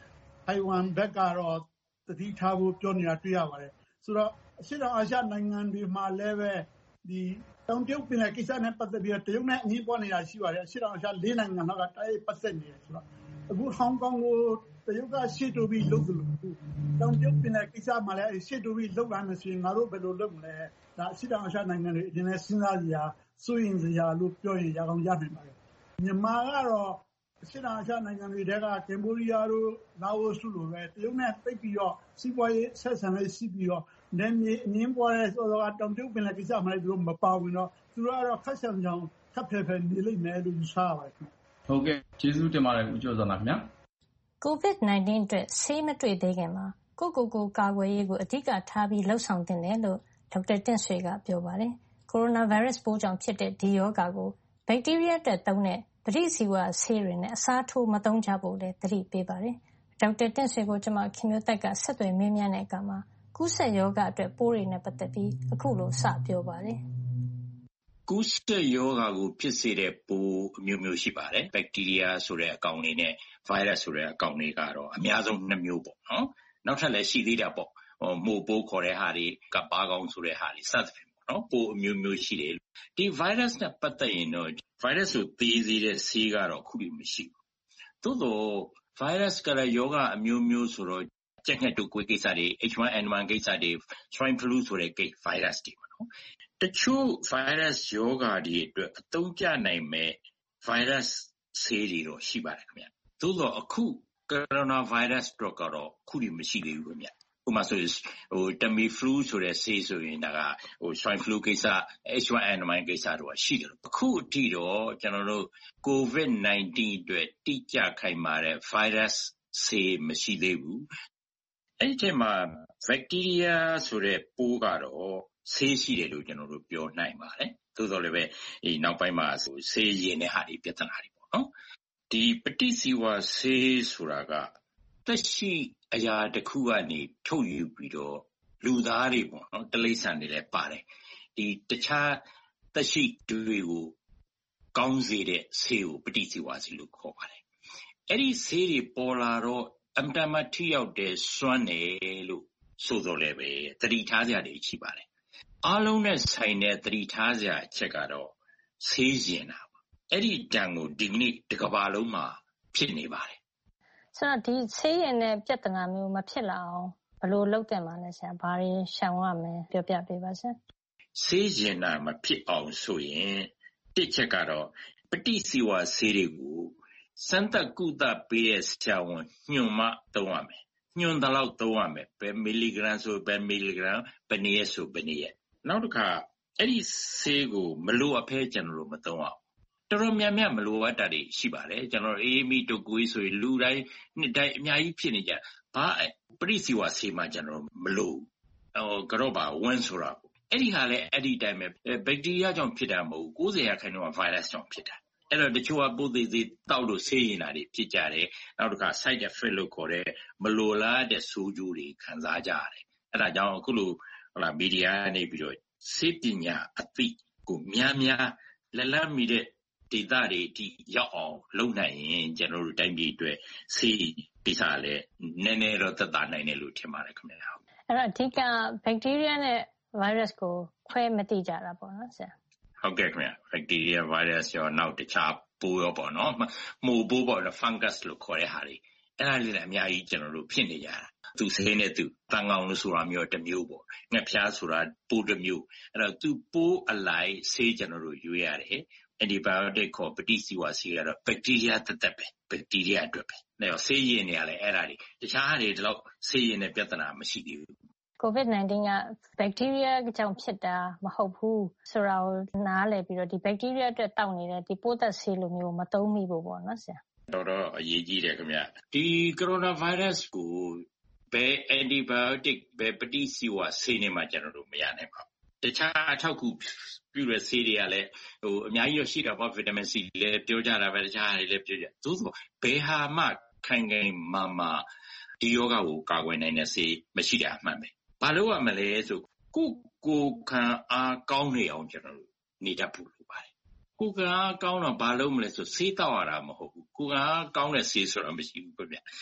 ထိုင်ဝမ်ဘက်ကတော့တတိထားဖို့ပြောနေတာတွေ့ရပါတယ်ဆိုတော့အရှေ့တောင်အာရှနိုင်ငံတွေမှာလည်းပဲဒီတောင်တရုတ်ပင်လယ်ကိစ္စနဲ့ပတ်သက်ပြီးတော့တရုတ်နဲ့အငြင်းပွားနေတာရှိပါတယ်အရှေ့တောင်အာရှလေးနိုင်ငံလောက်ကတိုက်ရိုက်ပတ်သက်နေတယ်ဆိုတော့အခုဟောင်ကောင်ကိုတရုတ်ကရှေ့တိုးပြီးလုပ်သလိုတောင်တရုတ်ပင်လယ်ကိစ္စမှာလည်းရှေ့တိုးပြီးလုပ်လာမယ်ဆိုရင်ငါတို့ဘယ်လိုလုပ်မလဲဒါအရှေ့တောင်အာရှနိုင်ငံတွေအရင်ကစဉ်းစားကြရစိုးရင်စရာလို့ပြောရင်ရအောင်ရနိုင်ပါတယ်မြန်မာကတော့အရှေ့တောင်အာရှနိုင်ငံတွေတဲကကမ်ဘောဒီးယားတို့လာအိုစ်တို့လိုပဲတရုတ်နဲ့တိတ်ပြီးတော့စီးပွားရေးဆက်ဆံရေးရှိပြီးတော့နယ်မြေအငင်းပွားတဲ့ဆိုတော့တောင်တရုတ်ပင်လယ်ကိစ္စမှာလည်းသူတို့မပါဝင်တော့သူတို့ကတော့ခက်ဆန်ကြောင်ခက်ဖယ်ဖယ်နေလိမ့်မယ်လို့ယူဆရပါတယ်ခင်ဗျဟုတ်ကဲ့ကျေးဇူးတင်ပါတယ်ဦးကျော်ဇံသာခင်ဗျာကိုဗစ် ၁၉ အတွက်ဆေးမတွေ့သေးခင်မှာကိုကိုကိုကာကွယ်ရေးကိုအဓိကထားပြီးလှုပ်ဆောင်သင့်တယ်လို့ဒေါက်တာတင့်ဆွေကပြောပါတယ်ကိုရိုနာဗိုင်းရပ်စ်ပိုးကြောင့်ဖြစ်တဲ့ဒီရောဂါကိုဘက်တီးရီးယားအတွက်သုံးတဲ့ပဋိဇီဝဆေးတွေနဲ့အစားထိုးမသုံးကြဖို့လည်းသတိပေးပါတယ်ဒေါက်တာတင့်ဆွေကိုကျွန်မခင်မျိုးသက်ကဆက်သွယ်မေးမြန်းတဲ့အခါမှာကူးစက်ရောဂါအတွက်ပိုးတွေနဲ့ပတ်သက်ပြီးအခုလိုစပြောပါတယ်ကူးစက်ရောဂါကိုဖြစ်စေတဲ့ပိုးအမျိုးမျိုးရှိပါတယ်ဘက်တီးရီးယားဆိုတဲ့အကောင်တွေနဲ့ဗိုင်းရပ်စ်ဆိုတဲ့အကောင်တွေကတော့အများဆုံးနှစ်မျိုးပေါ့နော်နောက်ထပ်လည်းရှိသေးတာပေါ့ဟိုမို့ပိုးခေါ်တဲ့ဟာတွေကပ်ပါကောင်ဆိုတဲ့ဟာတွေစသဖြင့်ပေါ့နော်ပိုးအမျိုးမျိုးရှိတယ်ဒီဗိုင်းရပ်စ်နဲ့ပတ်သက်ရင်တော့ဗိုင်းရပ်စ်ကိုသေစေတဲ့ဆေးကတော့ခုထိမရှိဘူးသို့သောဗိုင်းရပ်စ်ကလည်းယောဂအမျိုးမျိုးဆိုတော့ကြက်ငှက်တုပ်ကွေးကိစ္စတွေ H one N one ကိစ္စတွေ Swine flu ဆိုတဲ့ကိဗိုင်းရပ်စ်တွေပေါ့နော်တချို့ဗိုင်းရပ်စ်ယောဂတွေအတွက်အသုံးကျနိုင်မဲ့ဗိုင်းရပ်စ်ဆေးတွေတော့ရှိပါတယ်ခင်ဗျသို့သောအခုကိုရိုနာဗိုင်းရပ်စ်တော့ကတော့ခုထိမရှိသေးဘူးခင်ဗျဥပမာဆိုဟို Tamiflu ဆိုတဲ့ဆေးဆိုရင်ဒါကဟို Swine flu ကိစ္စ H one N one ကိစ္စတော့ရှိတယ်အခုအထိတော့ကျွန်တော်တို့ ကိုဗစ် ၁၉ အတွက်တိကျခိုင်မာတဲ့ virus ဆေးမရှိသေးဘူးအဲ့ဒီမှာ bacteria ဆိုတဲ့ပိုးကတော့ဆေးရှိတယ်လို့ကျွန်တော်တို့ပြောနိုင်ပါတယ်သို့တော်လည်းပဲဒီနောက်ပိုင်းမှာဆိုဆေးရင်တဲ့ဟာတွေပြဿနာတွေပေါ့နော်ဒီပဋိဇီဝဆေးဆိုတာကသက်ရှိအရာတစ်ခုကနေထုတ်ယူပြီးတော့လူသားတွေပေါ့နော်တိရစ္ဆာန်တွေလည်းပါတယ်ဒီတခြားသက်ရှိတွေကိုကောင်းစေတဲ့ဆေးကိုပဋိဇီဝဆေးလို့ခေါ်ပါတယ်အဲ့ဒီဆေးတွေပေါ်လာတော့အမ်တမထိရောက်တဲ့စွမ်းတယ်လို့ဆိုတော့လည်းပဲသတိထားစရာတွေရှိပါတယ်အားလုံးနဲ့ဆိုင်တဲ့သတိထားစရာအချက်ကတော့ဆေးရင်တာပါအဲ့ဒီတန်ကိုဒီနေ့တစ်ကမ္ဘာလုံးမှာဖြစ်နေပါတယ်ဆိုတော့ဒီဆေးရင်တဲ့ပြဿနာမျိုးမဖြစ်လာအောင်ဘယ်လိုလုပ်တင်မှာလဲဆရာဘာတွေရှောင်ရမလဲပြောပြပေးပါဆရာဆေးရင်တာမဖြစ်အောင်ဆိုရင်တစ်ချက်ကတော့ပဋိဇီဝဆေးတွေကိုစမ်းသပ်ကုသပေးတဲ့ဆရာဝန်ညွှန်မှသုံးရမယ်ညွှန်တယ်လို့သုံးရမယ်ဘယ်မီလီဂရမ်ဆိုဘယ်မီလီဂရမ်ဘယ်နည်းဆိုဘယ်နည်းနောက်တစ်ခါအဲ့ဒီဆေးကိုမလိုအပ်ဖဲကျွန်တော်တို့မသုံးအောင်တော်တော်များများမလိုအပ်တာတွေရှိပါတယ်ကျွန်တော်အေးမီတုပ်ကွေးဆိုရင်လူတိုင်းနှစ်တိုင်းအများကြီးဖြစ်နေကြဘာပရိစီဝါဆေးမှကျွန်တော်မလိုဟိုကတော့ပါဝန်းဆိုတာအဲ့ဒီဟာလည်းအဲ့ဒီတိုင်းပဲဘက်တီးရီးယားကြောင့်ဖြစ်တာမဟုတ်ဘူး၉၀ရာခိုင်နှုန်းကဗိုင်းရပ်စ်ကြောင့်ဖြစ်တာအဲ့တော့တချို့ကပိုးသေးသေးတောက်လို့ဆေးရင်တာတွေဖြစ်ကြတယ်နောက်တစ်ခါ side effect လို့ခေါ်တဲ့မလိုလားတဲ့ဆိုးကျိုးတွေခံစားကြရတယ်အဲ့ဒါကြောင့်အခုလိုဟလာမီဒီယာကနေပြီးတော့ဆေးပညာအသိကိုများများလက်လက်မိတဲ့ဒေသတွေအထိရောက်အောင်လုပ်နိုင်ရင်ကျွန်တော်တို့တိုင်းပြည်အတွက်ဆေးကိစ္စလည်းနည်းနည်းတော့သက်သာနိုင်တယ်လို့ထင်ပါတယ်ခင်ဗျာအဲ့တော့အဓိကဘက်တီးရီးယားနဲ့ဗိုင်းရပ်စ်ကိုခွဲမသိကြတာပေါ့နော်ဆရာဟုတ်ကဲ့ခင်ဗျာဘက်တီးရီးယားဗိုင်းရပ်စ်ရောနောက်တခြားပိုးရောပေါ့နော်မိုးပိုးပေါ့နော် fungus လို့ခေါ်တဲ့ဟာတွေအဲ့ဒါလေးလည်းအများကြီးကျွန်တော်တို့ဖြစ်နေကြတာသူဆေးနဲ့သူတန်ကောင်လို့ဆိုတာမျိုးတစ်မျိုးပေါ့ငှက်ဖျားဆိုတာပိုးတစ်မျိုးအဲ့တော့သူပိုးအလိုက်ဆေးကျွန်တော်တို့ယူရတယ် antibiotic ခေါ်ပဋိဇီဝဆေးကတော့ bacteria သက်သက်ပဲ bacteria အတွက်ပဲအဲ့တော့ဆေးရည်နေရလဲအဲ့ဒါတွေတခြားဟာတွေတော့ဆေးရည်နဲ့ပြဿနာမရှိသေးဘူးကိုဗစ် ၁၉ ကဘက်တီးရီးယားကြောင့်ဖြစ်တာမဟုတ်ဘူးဆိုတာကိုနားလည်ပြီးတော့ဒီဘက်တီးရီးယားအတွက်တောက်နေတဲ့ဒီပိုးသက်ဆေးလိုမျိုးမသုံးမိဘူးပေါ့နော်ဆရာတော်တော်အရေးကြီးတယ်ခင်ဗျဒီကိုရိုနာဗိုင်းရပ်စ်ကိုဘယ် antibiotic ဘယ်ပဋိဇီဝဆေးနဲ့မှကျွန်တော်တို့မရနိုင်ပါဘူးတခြားအထောက်ကူပြုတဲ့ဆေးတွေကလည်းဟိုအများကြီးရရှိတာပေါ့ဗီတာမင် C လည်းပြောကြတာပဲတခြားတွေလည်းပြောကြသို့သောဘယ်ဟာမှခိုင်ခိုင်မာမာဒီယောဂကိုကာကွယ်နိုင်တဲ့ဆေးမရှိတာအမှန်ပဲဘာလို့ရမလဲဆိုကိုကိုခံအားကောင်းနေအောင်ကျွန်တော်တို့နေတတ်ဖို့လိုပါတယ်ကိုကကောင်းတော့ဘာလို့မလဲဆိုဆေးတောက်ရတာမဟုတ်ဘူးကိုကကောင်းတဲ့ဆေးဆိုတာမရှိဘူးပြပြ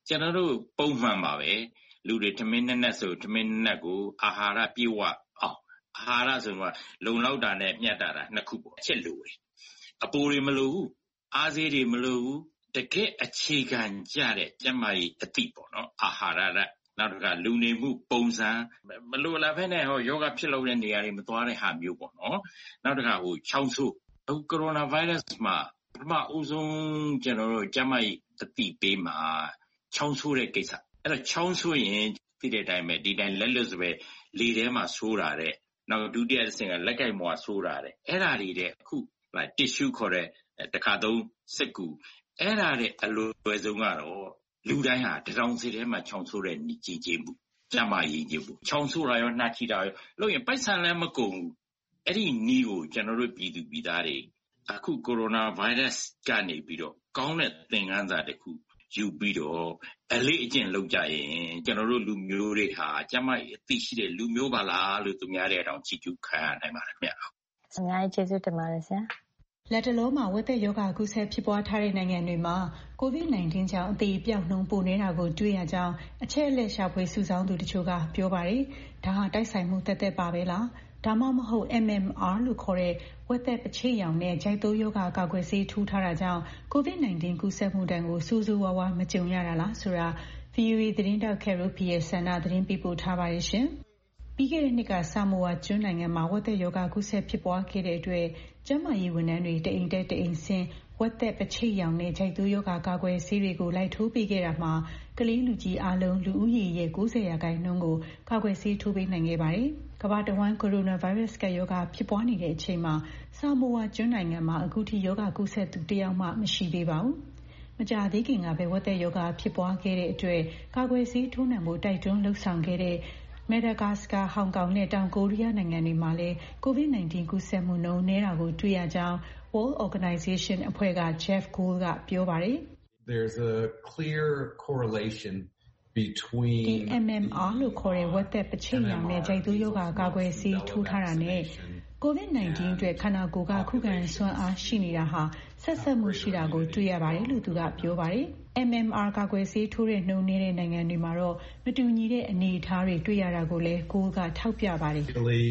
ကျွန်တော်တို့ပုံမှန်ပါပဲလူတွေထမင်းနဲ့နဲ့ဆိုထမင်းနဲ့ကိုအာဟာရပြည့်ဝအောင်အာဟာရဆိုတော့လုံလောက်တာနဲ့မျှတာတာနှစ်ခုပေါ့အချက်လိုတယ်အပူတွေမလိုဘူးအားစေးတွေမလိုဘူးတကယ်အခြေခံကြတဲ့ကျန်းမာရေးအသည့်ပေါ့နော်အာဟာရရနောက်တစ်ခါလူနေမှုပုံစံမလိုလားဖက်နဲ့ဟောယောဂဖြစ်လို့တဲ့နေရာတွေမသွားတဲ့ဟာမျိုးပေါ့နော်နောက်တစ်ခါဟိုချောင်းဆိုးအခုကိုရိုနာဗိုင်းရပ်စ်မှာပထမဦးဆုံးကျွန်တော်တို့ကျန်းမာရေးအသည့်ပေးမှာချောင်းဆိုးတဲ့ကိစ္စအဲ့တော့ချောင်းဆိုးရင်ဒီတဲ့အတိုင်းပဲဒီတိုင်းလက်လွတ်စပဲလေထဲမှာဆိုးတာတဲ့နောက်ဒုတိယအဆင့်ကလက်ကိုက်မွာဆိုးတာတဲ့အဲ့ဓာတွေတဲ့အခုတစ်ရှူခေါ်တဲ့တခါသုံးစက်ကူအဲ့ဓာတဲ့အလွယ်ဆုံးကတော့လူတိုင်းဟာတထောင်စီထဲမှာချောင်းဆိုးတဲ့ကြည်ကြည်မှုကျမရည်ကြည်မှုချောင်းဆိုးတာရောနှာချီတာရောလို့ရင်ပိုက်ဆံလည်းမကုန်ဘူးအဲ့ဒီနီးကိုကျွန်တော်တို့ပြည်သူပြည်သားတွေအခုကိုရိုနာဗိုင်းရပ်စ်ကနေပြီးတော့ကောင်းတဲ့သင်ခန်းစာတစ်ခုယူပြီးတော့အလေးအကျင့်လုပ်ကြရင်ကျွန်တော်တို့လူမျိုးတွေဟာကျမအသိရှိတဲ့လူမျိုးပါလားလို့သူများတဲ့အတောင်ချီးကျူးခံရနိုင်ပါတယ်ခင်ဗျာအများကြီးကျေးဇူးတင်ပါတယ်ဆရာလက်တလုံးမှာဝက်သက်ယောဂကူးစက်ဖြစ်ပွားထားတဲ့နိုင်ငံတွေမှာ ကိုဗစ် ၁၉ ကြောင့်အသေးပြောက်နှုန်းပိုနေတာကိုတွေ့ရကြောင်းအချက်အလက်ရှာဖွေစုဆောင်းသူတချို့ကပြောပါတယ်။ဒါဟာတိုက်ဆိုင်မှုသက်သက်ပါပဲလား။ဒါမှမဟုတ် M M R လို့ခေါ်တဲ့ဝက်သက်ပချိတ်ရောင်နဲ့ဂျိုက်တိုးယောဂကာကွယ်ဆေးထိုးထားတာကြောင့်ကိုဗစ် ၁၉ ကူးစက်မှုတန်းကိုစူးစူးဝါးဝါမကြုံရတာလားဆိုတာ ဗွီအိုအေ သတင်းတောက်ကယ်ရိုဖီရဲ့ဆန္ဒသတင်းပေးပို့ထားပါတယ်ရှင်။ပြီးခဲ့တဲ့နှစ်ကဆာမိုအာကျွန်းနိုင်ငံမှာဝက်သက်ယောဂကူးစက်ဖြစ်ပွားခဲ့တဲ့အတွက်ကျန်းမာရေးဝန်ထမ်းတွေတအိမ်တက်တအိမ်ဆင်းဝက်သက်ပချိတ်ရောင်နဲ့ဂျိုက်တိုးယောဂကာကွယ်ဆေးတွေကိုလိုက်ထိုးပေးခဲ့တာမှာကလေးလူကြီးအလုံးလူဦးရေရဲ့၉၀ရာခိုင်နှုန်းကိုကာကွယ်ဆေးထိုးပေးနိုင်ခဲ့ပါတယ်။ကမ္ဘာတဝန်းကိုရိုနာဗိုင်းရပ်စ်ကရောဂါဖြစ်ပွားနေတဲ့အချိန်မှာဆာမိုအာကျွန်းနိုင်ငံမှာအခုထိယောဂကူးစက်သူတယောက်မှမရှိသေးပါဘူး။မကြာသေးခင်ကပဲဝက်သက်ယောဂဖြစ်ပွားခဲ့တဲ့အတွက်ကာကွယ်ဆေးထိုးနှံဖို့တိုက်တွန်းလှုံ့ဆော်ခဲ့တဲ့မက်ဒါဂါစကာဟောင်ကောင်နဲ့တောင်ကိုရီးယားနိုင်ငံတွေမှာလည်းကိုဗစ် ၁၉ ကူးစက်မှုနှုန်းနည်းတာကိုတွေ့ရကြောင်း World Organization အဖွဲ့က Jeff Gould ကပြောပါတယ်။ There's a clear correlation between ဒီ M M R လို့ခေါ်တဲ့ဝက်သက်ပချိတ်ရောင်နဲ့ဂျိုက်တိုးယောဂကာကွယ်ဆေးထိုးထားတာနဲ့ကိုဗစ် ၁၉ အတွက်ခန္ဓာကိုယ်ကခုခံစွမ်းအားရှိနေတာဟာဆက်ဆက်မှုရှိတာကိုတွေ့ရပါတယ်လို့သူကပြောပါတယ်။ M M R ကာကွယ်ဆေးထိုးတဲ့နှုန်းနေတဲ့နိုင်ငံတွေမှာတော့မတူညီတဲ့အနေအထားတွေတွေ့ရတာကိုလည်းကိုယ်ကထောက်ပြပါတယ်။ Italy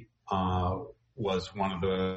uh, was one of the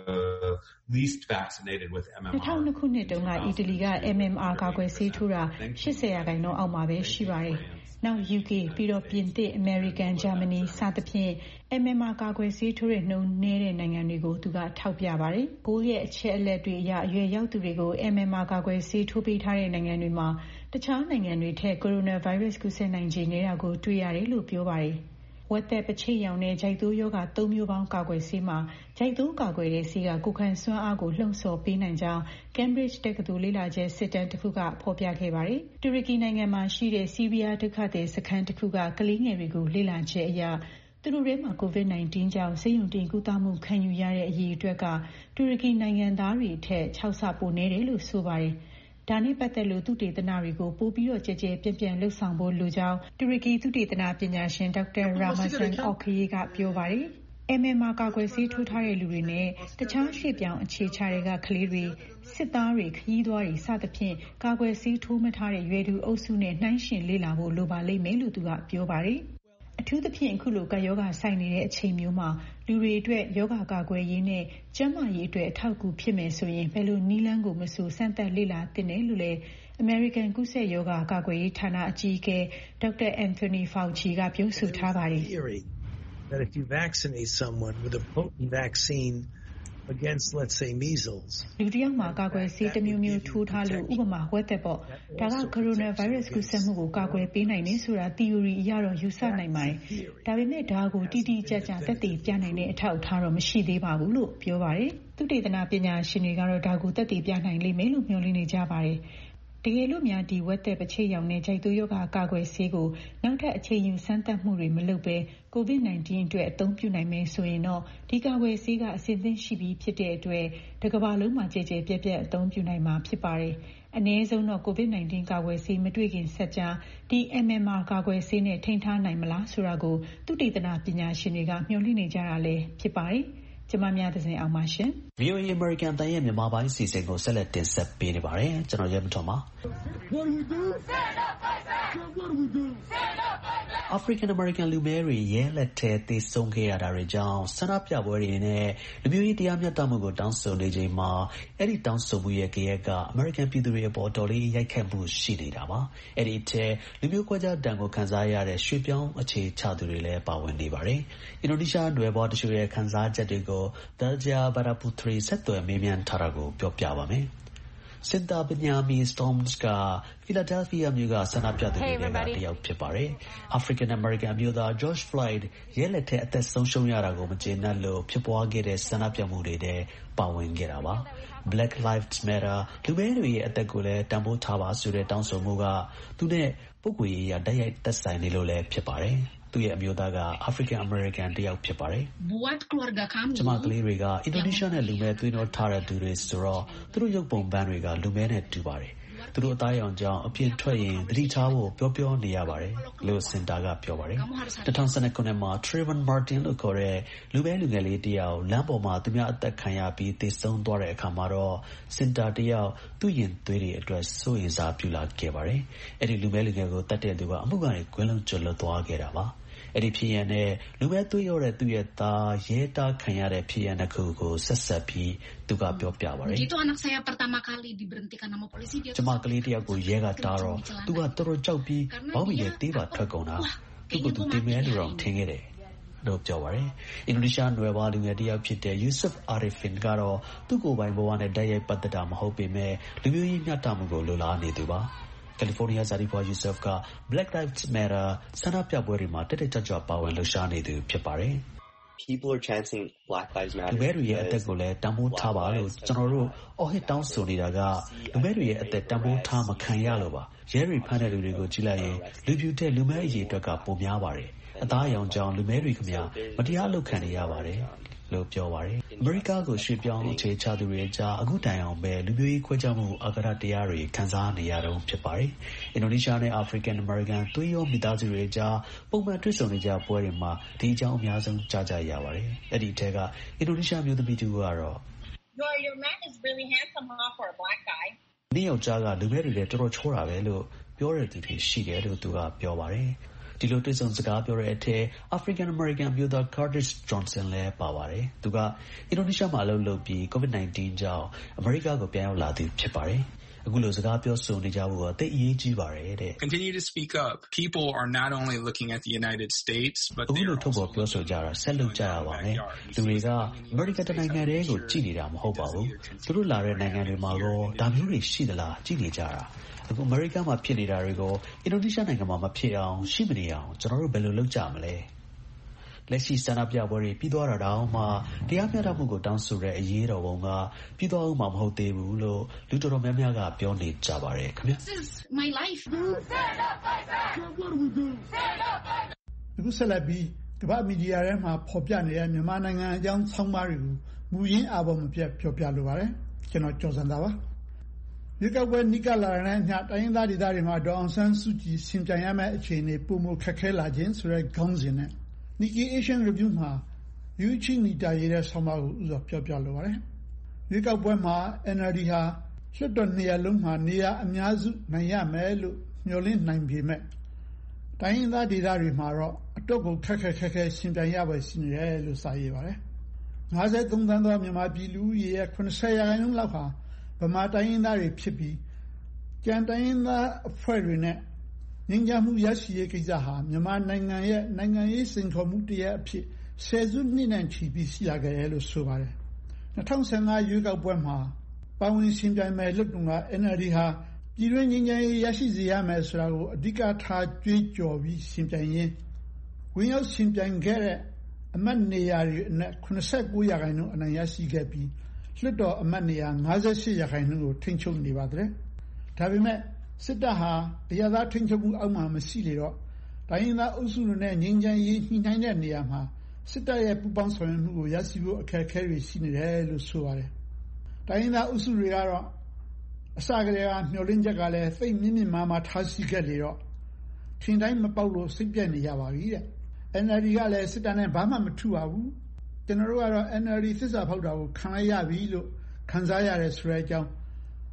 least vaccinated with M M R. ၂၀၀၂ ခုနှစ်တုန်းကအီတလီက M M R ကာကွယ်ဆေးထိုးတာ၈၀ရာခိုင်နှုန်းအောက်မှာပဲရှိပါတယ်။နောက် U K ပြီးတော့ပြင်သစ်အမေရိကန်ဂျာမနီစသဖြင့် M M R ကာကွယ်ဆေးထိုးတဲ့နှုန်းနည်းတဲ့နိုင်ငံတွေကိုသူကထောက်ပြပါတယ်။ကိုယ့်ရဲ့အချက်အလက်တွေအရအရွယ်ရောက်သူတွေကို M M R ကာကွယ်ဆေးထိုးပေးထားတဲ့နိုင်ငံတွေမှာတခြားနိုင်ငံတွေထက်ကိုရိုနာဗိုင်းရပ်စ်ကူးစက်နိုင်ခြေနေတာကိုတွေ့ရတယ်လို့ပြောပါတယ်။ဝက်သက်ပချိတ်ရောင်နဲ့ဂျိုက်တိုးယောဂသုံးမျိုးပေါင်းကာကွယ်ဆေးမှာဂျိုက်တိုးကာကွယ်တဲ့ဆေးကကိုယ်ခံစွမ်းအားကိုလှုံ့ဆော်ပေးနိုင်ကြောင်း Cambridge တက္ကသိုလ်လေ့လာချက်စစ်တမ်းတစ်ခုကဖော်ပြခဲ့ပါတယ်။တူရကီနိုင်ငံမှာရှိတဲ့ဆီးရီးယားဒုက္ခသည်စခန်းတစ်ခုကကလေးငယ်တွေကိုလေ့လာချက်အရသူတို့ထဲမှာကိုဗစ် ၁၉ ကြောင့်ဆေးရုံတင်ကုသမှုခံယူရတဲ့အရေးအတွက်ကတူရကီနိုင်ငံသားတွေထက်၆ဆပိုနည်းတယ်လို့ဆိုပါတယ်။ဒါနဲ့ပတ်သက်လို့သုတေသနတွေကိုပိုပြီးတော့ကြဲကြဲပြန့်ပြန့်လှုပ်ဆောင်ဖို့လိုကြောင်းတူရကီသုတေသနပညာရှင်ဒေါက်တာရာမာဆန်အော့ခရီကပြောပါတယ်။ M M R ကာကွယ်ဆေးထိုးထားတဲ့လူတွေနဲ့တခြားရှေ့ပြောင်းအခြေချတွေကကလေးတွေစစ်သားတွေခရီးသွားတွေစသဖြင့်ကာကွယ်ဆေးထိုးမထားတဲ့ရွယ်သူအုပ်စုနဲ့နှိုင်းယှဉ်လေ့လာဖို့လိုပါလိမ့်မယ်လို့သူကပြောပါတယ်။အထူးသဖြင့်အခုလိုကပ်ရောဂါဆိုင်နေတဲ့အချိန်မျိုးမှာလူတွေအတွက်ရောဂါကာကွယ်ရေးနဲ့ကျန်းမာရေးအတွက်အထောက်အကူဖြစ်မယ်ဆိုရင်ဘယ်လိုနည်းလမ်းကိုမဆိုစမ်းသပ်လေ့လာသင့်တယ်လို့လည်း American ကူးစက်ရောဂါကာကွယ်ရေးဌာနအကြီးအကဲဒေါက်တာ Anthony Fauci ကပြောဆိုထားပါတယ်။ that if you vaccinate someone with a potent vaccine against let's say measles လူတယောက်မှာကာကွယ်ဆေးတစ်မျိုးမျိုးထိုးထားလို့ဥပမာဝက်သက်ပေါ့ဒါကကိုရိုနာဗိုင်းရပ်စ်ကူးစက်မှုကိုကာကွယ်ပေးနိုင်တယ်ဆိုတာ theory အရတော့ယူဆနိုင်ပါတယ်ဒါပေမဲ့ဒါကိုတိတိကျကျသက်သေပြနိုင်တဲ့အထောက်အထားတော့မရှိသေးပါဘူးလို့ပြောပါတယ်သုတေသနပညာရှင်တွေကတော့ဒါကိုသက်သေပြနိုင်လိမ့်မယ်လို့မျှော်လင့်နေကြပါတယ်တကယ်လို့များဒီဝက်သက်ပချိတ်ရောင်နဲ့ဂျိုက်တိုးယောဂကာကွယ်ဆေးကိုနောက်ထပ်အချိန်ယူစမ်းသပ်မှုတွေမလုပ်ဘဲကိုဗစ် ၁၉ အတွက်အသုံးပြုနိုင်မယ်ဆိုရင်တော့ဒီကာကွယ်ဆေးကအဆင့်သင့်ရှိပြီးဖြစ်တဲ့အတွက်တစ်ကမ္ဘာလုံးမှာကြည်ကြဲပြည့်ပြည့်အသုံးပြုနိုင်မှာဖြစ်ပါတယ်။အနည်းဆုံးတော့ကိုဗစ် ၁၉ ကာကွယ်ဆေးမတွေ့ခင်ဆက်ကြားဒီ M M R ကာကွယ်ဆေးနဲ့ထိန်းထားနိုင်မလားဆိုတာကိုသုတေသနပညာရှင်တွေကမျှော်လင့်နေကြတာလည်းဖြစ်ပါတယ်။ကျမများသစဉ်အောင်ပါရှင်။ V O A American အသံရဲ့မြန်မာပိုင်းအစီအစဉ်ကိုဆက်လက်တင်ဆက်ပေးနေပါတယ်။ကျွန်တော်ရဲမထွန်ပါ။ What do we do? Stand up, fight back. What do we do? Stand up, fight back. African American လူမဲတွေရဲလက်ထဲသေဆုံးခဲ့ရတာတွေကြောင့်ဆန္ဒပြပွဲတွေနဲ့လူမျိုးရေးတရားမျှတမှုကိုတောင်းဆိုနေချိန်မှာအဲ့ဒီတောင်းဆိုမှုရဲ့ကြရက်က American ပြည်သူတွေအပေါ်တော်လေးရိုက်ခတ်မှုရှိနေတာပါအဲ့ဒီထဲလူမျိုးကွဲပြားတန်ကိုခံစားရတဲ့ရွှေပြောင်းအခြေချသူတွေလည်းပါဝင်နေပါတယ်အင်ဒိုနီးရှားနယ်ပေါ်တချို့ရဲ့ခံစားချက်တွေကို Belgia Baraputri ဆက်သွယ်မေးမြန်းထားတာကိုပြောပြပါမယ်Sinta Binyami Storms က Philadelphia မြို့ကဆန္ဒပြသူတွေကတယောက်ဖြစ်ပါတယ် African American မျိုးသား George Floyd ရဲလက်ထဲအသက်ဆုံးရှုံးရတာကိုမကျေနပ်လို့ဖြစ်ပွားခဲ့တဲ့ဆန္ဒပြမှုတွေထဲပါဝင်ခဲ့တာပါ Black Lives Matter လူမဲတွေရဲ့အသက်ကိုလည်းတန်ဖိုးထားပါဆိုတဲ့တောင်းဆိုမှုကသူနဲ့ပုဂ္ဂိုလ်ရေးအရတိုက်ရိုက်သက်ဆိုင်နေလို့လည်းဖြစ်ပါတယ်သူရဲ့အမျိုးသားက African American တယောက်ဖြစ်ပါတယ် Buat keluarga kami ကျမကလေးတွေကအင်ဒိုနီးရှားနဲ့လူမဲသွေးနှောထားတဲ့သူတွေဆိုတော့သူတို့ရုပ်ပုံပန်းတွေကလူမဲနဲ့တူပါတယ်သူတို့အသားရောင်ကြောင့်အပြင်ထွက်ရင်သတိထားဖို့ပြောပြောနေရပါတယ်လို့စင်တာကပြောပါတယ်twenty twelveခုနှစ်မှာ Trayvon Martin လို့ခေါ်တဲ့လူမဲလူငယ်လေးတယောက်လမ်းပေါ်မှာသူများအသက်ခံရပြီးသေဆုံးသွားတဲ့အခါမှာတော့စင်တာတယောက်သူ့ရင်သွေးတွေအတွက်စိုးရိမ်စားပြုလာခဲ့ပါတယ်အဲ့ဒီလူမဲလူငယ်ကိုတတ်တဲ့သူကအမှုကနေကွင်းလုံးကျွတ်လွတ်သွားခဲ့တာပါအဲ့ဒီဖြစ်ရတဲ့လူမဲသွေးရောတဲ့သူ့ရဲ့သားရဲတားခံရတဲ့ဖြစ်ရတဲ့ခုကိုဆက်ဆက်ပြီးသူကပြောပြပါတယ် Itu anak saya pertama kali diberhentikan sama polisi dia ကျမကလေးတယောက်ကိုရဲကတားတော့သူကတော်တော်ကြောက်ပြီးဘောင်းမီရဲ့သေးပါထွက်ကုန်တာသူကသူတင်မဲလို့တော့ထင်ခဲ့တယ်လို့ပြောပါတယ်အင်ဒိုနီးရှားနယ်ဘာလူငယ်တယောက်ဖြစ်တဲ့ Yusuf Arifin ကတော့သူ့ကိုယ်ပိုင်ဘဝနဲ့တိုက်ရိုက်ပတ်သက်တာမဟုတ်ပေမဲ့လူမျိုးရေးမျှတမှုကိုလိုလားနေသူပါCalifornia ဇာတိဘွား Yusuf က Black Lives Matter ဆန္ဒပြပွဲတွေမှာတက်တက်ကြွကြွပါဝင်လှုပ်ရှားနေသူဖြစ်ပါတယ် People are chanting Black Lives Matter လူမဲတွေရဲ့အသက်ကိုလည်းတန်ဖိုးထားပါလို့ကျွန်တော်တို့အော်ဟစ်တောင်းဆိုနေတာကလူမဲတွေရဲ့အသက်တန်ဖိုးထားမခံရလို့ပါရဲတွေဖမ်းတဲ့လူတွေကိုကြည့်လိုက်ရင်လူပြူတဲ့လူမဲအရေးအတွက်ကပိုများပါတယ်အသားရောင်ကြောင်လူမဲတွေခင်ဗျာမတရားလုပ်ခံနေရပါတယ်လို့ပြောပါတယ်အမေရိကကိုရွှေ့ပြောင်းအခြေချသူတွေကြားအခုတိုင်အောင်ပဲလူမျိုးရေးခွဲခြားမှုအကြမ်းတရားတွေခံစားနေရတော့ဖြစ်ပါတယ်အင်ဒိုနီးရှားနဲ့ African American သွေးရောမိသားစုတွေကြားပုံမှန်တွေ့ဆုံနေကြပွဲတွေမှာဒီအကြောင်းအများဆုံးကြားကြရပါတယ်အဲ့ဒီအထက်ကအင်ဒိုနီးရှားမျိုးသမီးတူကတော့ Your your man is really handsome huh, for a black guy ဒီယောက်ျားကလူမဲတွေတော်တော်ချောတာပဲလို့ပြောရတဲ့သူတွေရှိတယ်လို့သူကပြောပါတယ်ဒီလိုတွေ့ဆုံစကားပြောတဲ့အထက် African American မျိုးသား Curtis Johnson လည်းပါပါတယ်။သူကအင်ဒိုနီးရှားမှာအလုပ်လုပ်ပြီး COVID nineteen ကြောင့်အမေရိကကိုပြန်ရောက်လာသူဖြစ်ပါတယ်။အခုလိုစကားပြောဆိုနေကြဖို့အသိအရေးကြီးပါတယ်တဲ့ Continue to speak up. People are not only looking at the United States, but they are also ပြောဆိုကြတာဆက်လုပ်ကြရပါမယ်။လူတွေကအမေရိကန်နိုင်ငံတွေကိုကြည့်နေတာမဟုတ်ပါဘူး။သူတို့လာတဲ့နိုင်ငံတွေမှာတော့ဒါမျိုးတွေရှိသလားကြည့်နေကြတာ။အခုအမေရိကန်မှာဖြစ်နေတာတွေကိုအင်ဒိုနီးရှားနိုင်ငံမှာမဖြစ်အောင်ရှိမနေအောင်ကျွန်တော်တို့ဘယ်လိုလုပ်ကြမလဲလက်ရှိဆန္ဒပြပွဲတွေပြီးသွားတာတောင်မှတရားမျှတမှုကိုတောင်းဆိုတဲ့အရေးတော်ပုံကပြီးသွားအောင်မဟုတ်သေးဘူးလို့လူတော်တော်များများကပြောနေကြပါတယ်ခင်ဗျ This is my life Stand up fight back What do we do Stand up fight back အခုဆက်လက်ပြီးကမ္ဘာမီဒီယာထဲမှာဖော်ပြနေတဲ့မြန်မာနိုင်ငံအကြောင်းဆောင်းပါးတွေကိုမူရင်းအပေါ်မပြတ်ပြောပြလိုပါတယ်ကျွန်တော်ကျော်စံသာပါဒီကပွဲနိကလာတဲ့ညတိုင်းရင်းသားဒေသတွေမှာဒေါအောင်ဆန်းစုကြည်ရှင်ပြန်ရမယ့်အခြေအနေပုံမခက်ခဲလာခြင်းဆိုတဲ့ခေါင်းစဉ်နဲ့ Nikkei Asian Review မှာ Yuichi Nita ရေးတဲ့ဆောင်းပါးကိုဥစွာပြောပြလိုပါတယ်။ဒီကပွဲမှာ N L D ဟာလွှတ်တော်နေရာလုံးမှာနေရာအများစုနိုင်ရမယ်လို့မျှော်လင့်နိုင်ပေမဲ့တိုင်းရင်းသားဒေသတွေမှာတော့အတော့ကိုခက်ခက်ခက်ခဲရှင်ပြန်ရပါရှိနေတယ်လို့စာရေးပါတယ်။fifty-threeသန်းသောမြန်မာပြည်လူဦးရေရဲ့seventyရာခိုင်နှုန်းလောက်ဟာဗမာတိုင်းရင်းသားတွေဖြစ်ပြီးကြံတိုင်းရင်းသားအဖွဲ့တွေနဲ့ငြိမ်းချမ်းမှုရရှိရေးကိစ္စဟာမြန်မာနိုင်ငံရဲ့နိုင်ငံရေးစင်ခေါ်မှုတရားအဖြစ်ဆယ်စုနှစ်နဲ့ချီပြီးရှိလာခဲ့တယ်လို့ဆိုပါတယ်။twenty fifteenရွေးကောက်ပွဲမှာပါဝင်ရှင်ပြိုင်မဲ့လွှတ်တော်က N L D ဟာပြည်တွင်းငြိမ်းချမ်းရေးရရှိစေရမယ်ဆိုတာကိုအဓိကထားကြွေးကြော်ပြီးရှင်ပြိုင်ရင်းဝင်ရောက်ရှင်ပြိုင်ခဲ့တဲ့အမတ်နေရာတွေအနက်seventy-nineရာခိုင်နှုန်းအနိုင်ရရှိခဲ့ပြီးလွှတ်တော်အမတ်နေရာfifty-eightရာခိုင်နှုန်းကိုထိန်းချုပ်နေပါတယ်။ဒါပေမဲ့စစ်တပ်ဟာအရသာထိန်းချုပ်မှုအောက်မှာမရှိလေတော့တိုင်းရင်းသားအုပ်စုတွေနဲ့ငြိမ်းချမ်းရေးညှိနှိုင်းတဲ့နေရာမှာစစ်တပ်ရဲ့ပူးပေါင်းဆောင်ရွက်မှုကိုရရှိဖို့အခက်အခဲတွေရှိနေတယ်လို့ဆိုပါတယ်။တိုင်းရင်းသားအုပ်စုတွေကတော့အစကတည်းကမျှော်လင့်ချက်ကလည်းသိပ်မြင့်မြင့်မားမားထားရှိခဲ့လေတော့ထင်တိုင်းမပေါက်လို့စိတ်ပြက်နေရပါပြီတဲ့။ N L D ကလည်းစစ်တပ်နဲ့ဘာမှမထူပါဘူး။ကျွန်တော်တို့ကတော့ N L D သစ္စာဖောက်တာကိုခံလိုက်ရပြီလို့ခံစားရတယ်ဆိုတဲ့အကြောင်း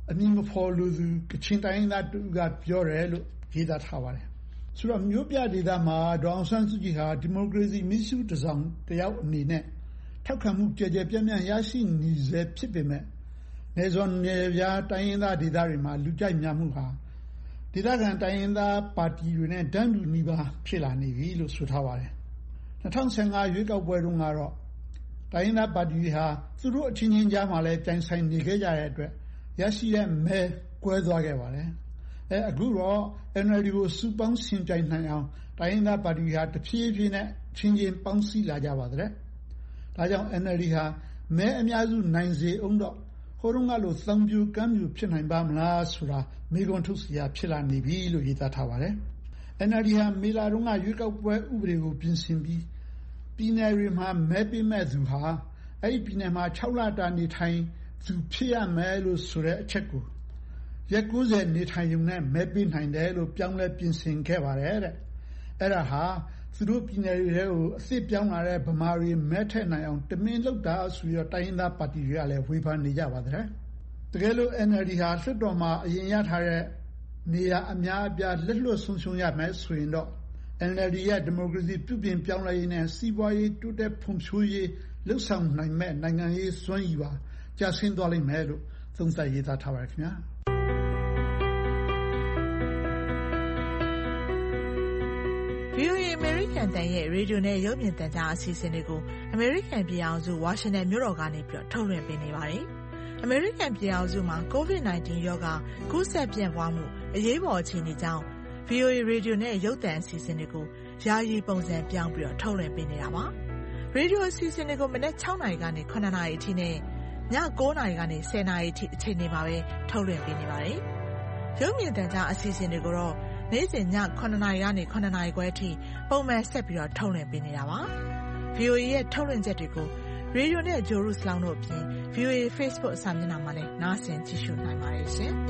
အမည်မဖော်လိုသူကချင်တိုင်းရင်းသားတူကပြောတယ်လို့ရေးသားထားပါတယ်ဆိုတော့မြို့ပြဒေသမှာဒေါအောင်ဆန်းစုကြည်ဟာဒီမိုကရေစီမီးရှုးတစ်စောင်တယောက်အနေနဲ့ထောက်ခံမှုကြဲကြဲပြန့်ပြန့်ရရှိနေစေဖြစ်ပေမဲ့နေဇွန်နယ်ပြားတိုင်းရင်းသားဒေသတွေမှာလူကြိုက်များမှုဟာဒေသခံတိုင်းရင်းသားပါတီတွေနဲ့တန်းတူနီးပါးဖြစ်လာနေပြီလို့ဆိုထားပါတယ်၂၀၁၅ရွေးကောက်ပွဲတုန်းကတော့တိုင်းရင်းသားပါတီတွေဟာသူတို့အချင်းချင်းကြားမှာလည်းကြိုင်ဆိုင်နေခဲ့ကြတဲ့အတွက်ရရှိတဲ့မဲကွဲသွားခဲ့ပါတယ်အဲအခုတော့ N L D ကိုစုပေါင်းရှင်ပြိုင်နိုင်အောင်တိုင်းရင်းသားပါတီဟာတဖြည်းဖြည်းနဲ့ချင်းချင်းပေါင်းစည်းလာကြပါတဲ့ဒါကြောင့် N L D ဟာမဲအများစုနိုင်စေအောင်တော့ဟိုတုန်းကလိုသံပြူကမ်းပြူဖြစ်နိုင်ပါမလားဆိုတာမေးခွန်းထုတ်စရာဖြစ်လာနေပြီလို့ရေးသားထားပါတယ် N L D ဟာမေလာတုန်းကရွေးကောက်ပွဲဥပဒေကိုပြင်ဆင်ပြီးပြည်နယ်တွေမှာမဲပေးမဲ့သူဟာအဲ့ဒီပြည်နယ်မှာ၆လတာနေထိုင်သူဖြစ်ရမယ်လို့ဆိုတဲ့အချက်ကိုရက်၉၀နေထိုင်ရုံနဲ့မဲပေးနိုင်တယ်လို့ပြောင်းလဲပြင်ဆင်ခဲ့ပါတယ်တဲ့အဲ့ဒါဟာသူတို့ပြည်နယ်တွေကိုအစ်စ်ပြောင်းလာတဲ့ဗမာတွေမဲထည့်နိုင်အောင်တမင်လုပ်တာဆိုရတိုင်းရင်းသားပါတီတွေကလည်းဝေဖန်နေကြပါတယ်တကယ်လို့ N L D ဟာလွှတ်တော်မှာအရင်ရထားတဲ့နေရာအများအပြားလက်လွတ်ဆုံးရှုံးရမယ်ဆိုရင်တော့ N L D ရဲ့ဒီမိုကရေစီပြုပြင်ပြောင်းလဲရေးနဲ့စီးပွားရေးတိုးတက်ဖွံ့ဖြိုးရေးလှုပ်ဆောင်နိုင်မဲ့နိုင်ငံရေးစွမ်းရည်ပါကျဆင်းသွားလိမ့်မယ်လို့သုံးသပ်ရေးသားထားပါတယ်ခင်ဗျာဗွီအိုအေ American တန်ရဲ့ရေဒီယိုနဲ့ရုပ်မြင်သံကြားအစီအစဉ်တွေကို American ပြည်အောင်စု Washington မြို့တော်ကနေပြီးတော့ထုတ်လွှင့်ပေးနေပါတယ်။ American ပြည်အောင်စုမှာ ကိုဗစ် ၁၉ ရောဂါကူးစက်ပြန့်ပွားမှုအရေးပေါ်အခြေအနေကြောင့် ဗွီအိုအေ ရေဒီယိုနဲ့ရုပ်သံအစီအစဉ်တွေကိုယာယီပုံစံပြောင်းပြီးတော့ထုတ်လွှင့်ပေးနေတာပါ။ရေဒီယိုအစီအစဉ်တွေကိုမနက်၆နာရီကနေ၇နာရီအထိနဲ့ည၉နာရီကနေ၁၀နာရီအထိအချိန်တွေမှာပဲထုတ်လွှင့်ပေးနေပါတယ်။ရုပ်မြင်သံကြားအစီအစဉ်တွေကိုတော့နေ့စဉ်ည၇နာရီကနေ၇နာရီခွဲအထိပုံမှန်ဆက်ပြီးတော့ထုတ်လွှင့်ပေးနေတာပါ။ ဗွီအိုအေရဲ့ထုတ်လွှင့်ချက်တွေကိုရေဒီယိုနဲ့ဂျိုရုစလောင်းတို့အပြင် ဗွီအိုအေ Facebook အစာမျက်နှာမှာလည်းနားဆင်ကြည့်ရှုနိုင်ပါတယ်ရှင်။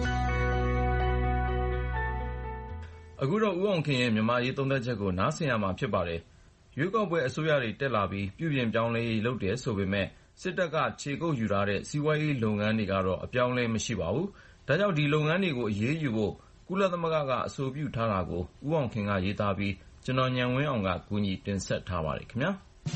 အခုတော့ဦးအောင်ခင်ရဲ့မြန်မာရေးသုံးသပ်ချက်ကိုနားဆင်ရမှာဖြစ်ပါတယ်။ရွေးကောက်ပွဲအစိုးရတွေတက်လာပြီးပြုပြင်ပြောင်းလဲရေးလုပ်တယ်ဆိုပေမဲ့စစ်တပ်ကခြေကုပ်ယူထားတဲ့စီးပွားရေးလုပ်ငန်းတွေကတော့အပြောင်းလဲမရှိပါဘူး။ဒါကြောင့်ဒီလုပ်ငန်းတွေကိုအရေးယူဖို့ကုလသမဂ္ဂကအဆိုပြုထားတာကိုဦးအောင်ခင်ကရေးသားပြီးကျွန်တော်ဉာဏ်ဝင်းအောင်ကကူညီတင်ဆက်ထားပါတယ်ခင်ဗျာ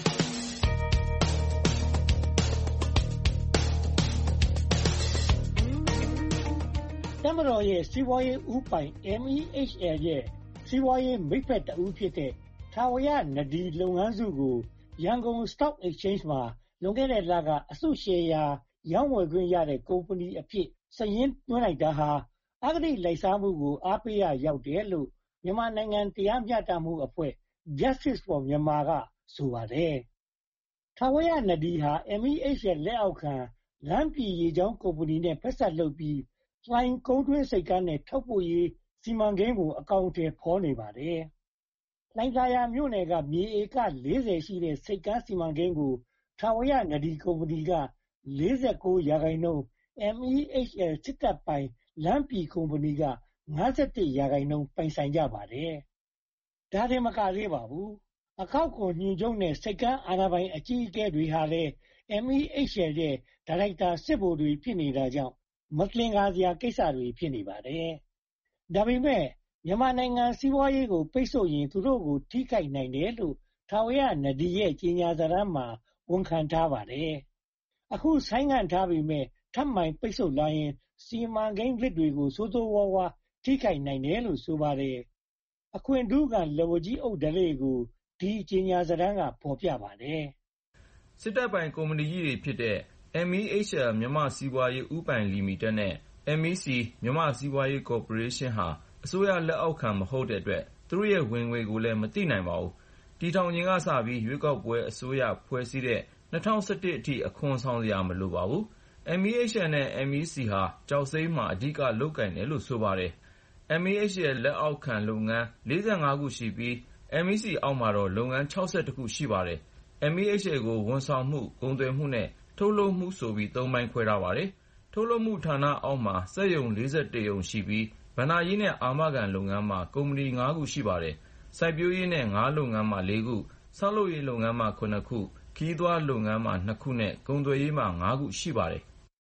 တမတော်ရဲ့စီးပွားရေးဥပိုင် M E H L ရဲ့စီးပွားရေးမိတ်ဖက်တဦးဖြစ်တဲ့ထာဝရနဒီလုပ်ငန်းစုကိုရန်ကုန် Stock Exchange မှာလွန်ခဲ့တဲ့လကအစုရှယ်ယာရောင်းဝယ်ခွင့်ရတဲ့ကုမ္ပဏီအဖြစ်စာရင်းသွင်းလိုက်တာဟာအဂတိလိုက်စားမှုကိုအားပေးရရောက်တယ်လို့မြန်မာနိုင်ငံတရားမျှတမှုအဖွဲ့ Justice for Myanmar ကဆိုပါတယ်။ထာဝရနဒီဟာ M E H L လက်အောက်ခံလမ်းပြည်ရေကြောင်းကုမ္ပဏီနဲ့ဖက်စပ်လုပ်ပြီးလှိုင်ကုန်းတွင်းစိတ်ကမ်းနဲ့ထုတ်ပို့ရေးစီမံကိန်းကိုအကောင်အထည်ဖော်နေပါတယ်။လှိုင်သာယာမြို့နယ်ကမြေဧက၄၀ရှိတဲ့စိတ်ကမ်းစီမံကိန်းကိုထာဝရနဒီကုမ္ပဏီက၄၉ရာခိုင်နှုန်း M E H L စစ်တပ်ပိုင်လမ်းပြည်ကုမ္ပဏီက၅၁ရာခိုင်နှုန်းပိုင်ဆိုင်ကြပါတယ်။ဒါတင်မကသေးပါဘူး။အခောက်ခွန်ညှိချုပ်နဲ့စိတ်ကမ်းအာဏာပိုင်အကြီးအကဲတွေဟာလည်း M E H L ရဲ့ဒါရိုက်တာစစ်ဗိုလ်တွေဖြစ်နေတာကြောင့်မသင်္ကာစရာကိစ္စတွေဖြစ်နေပါတယ်။ဒါပေမဲ့မြန်မာနိုင်ငံစီးပွားရေးကိုပိတ်ဆို့ရင်သူတို့ကိုထိခိုက်နိုင်တယ်လို့ထာဝရနဒီရဲ့ကြေညာစာတမ်းမှာဝန်ခံထားပါတယ်။အခုဆိုင်းငံ့ထားပေမဲ့ထပ်မံပိတ်ဆို့လာရင်စီမံကိန်းသစ်တွေကိုစိုးစိုးဝါးဝါးထိခိုက်နိုင်တယ်လို့ဆိုပါတယ်။အခွင့်ထူးခံလက်ဝါးကြီးအုပ်ဓလေ့ကိုဒီကြေညာစာတမ်းကဖော်ပြပါတယ်။စစ်တပ်ပိုင်ကုမ္ပဏီကြီးတွေဖြစ်တဲ့ M E H L မြန်မာစီးပွားရေးဦးပိုင်လီမိတက်နဲ့ M E C မြန်မာစီးပွားရေးကော်ပိုရေးရှင်းဟာအစိုးရလက်အောက်ခံမဟုတ်တဲ့အတွက်သူတို့ရဲ့ဝင်ငွေကိုလည်းမသိနိုင်ပါဘူး။တီထောင်ခြင်းကစပြီးရွေးကောက်ပွဲအစိုးရဖွဲ့စည်းတဲ့၂၀၁၁အထိအခွန်ဆောင်စရာမလိုပါဘူး။ M E H L နဲ့ M E C ဟာကျောက်စိမ်းမှာအဓိကလုပ်ကိုင်တယ်လို့ဆိုပါတယ်။ M E H L လက်အောက်ခံလုပ်ငန်း၄၅ခုရှိပြီး M E C အောက်မှာတော့လုပ်ငန်း၆၁ခုရှိပါတယ်။ M E H L ကိုဝန်ဆောင်မှု၊ကုန်သွယ်မှုနဲ့ထုတ်လုပ်မှုဆိုပြီးသုံးပိုင်းခွဲထားပါတယ်။ထုတ်လုပ်မှုဌာနအောက်မှာစက်ရုံ၄၁ရုံရှိပြီးဘဏ္ဍာရေးနဲ့အာမခံလုပ်ငန်းမှာကုမ္ပဏီ၅ခုရှိပါတယ်။စိုက်ပျိုးရေးနဲ့ငါးလုပ်ငန်းမှာ၄ခု၊ဆောက်လုပ်ရေးလုပ်ငန်းမှာ၇ခု၊ခရီးသွားလုပ်ငန်းမှာ၂ခုနဲ့ကုန်သွယ်ရေးမှာ၅ခုရှိပါတယ်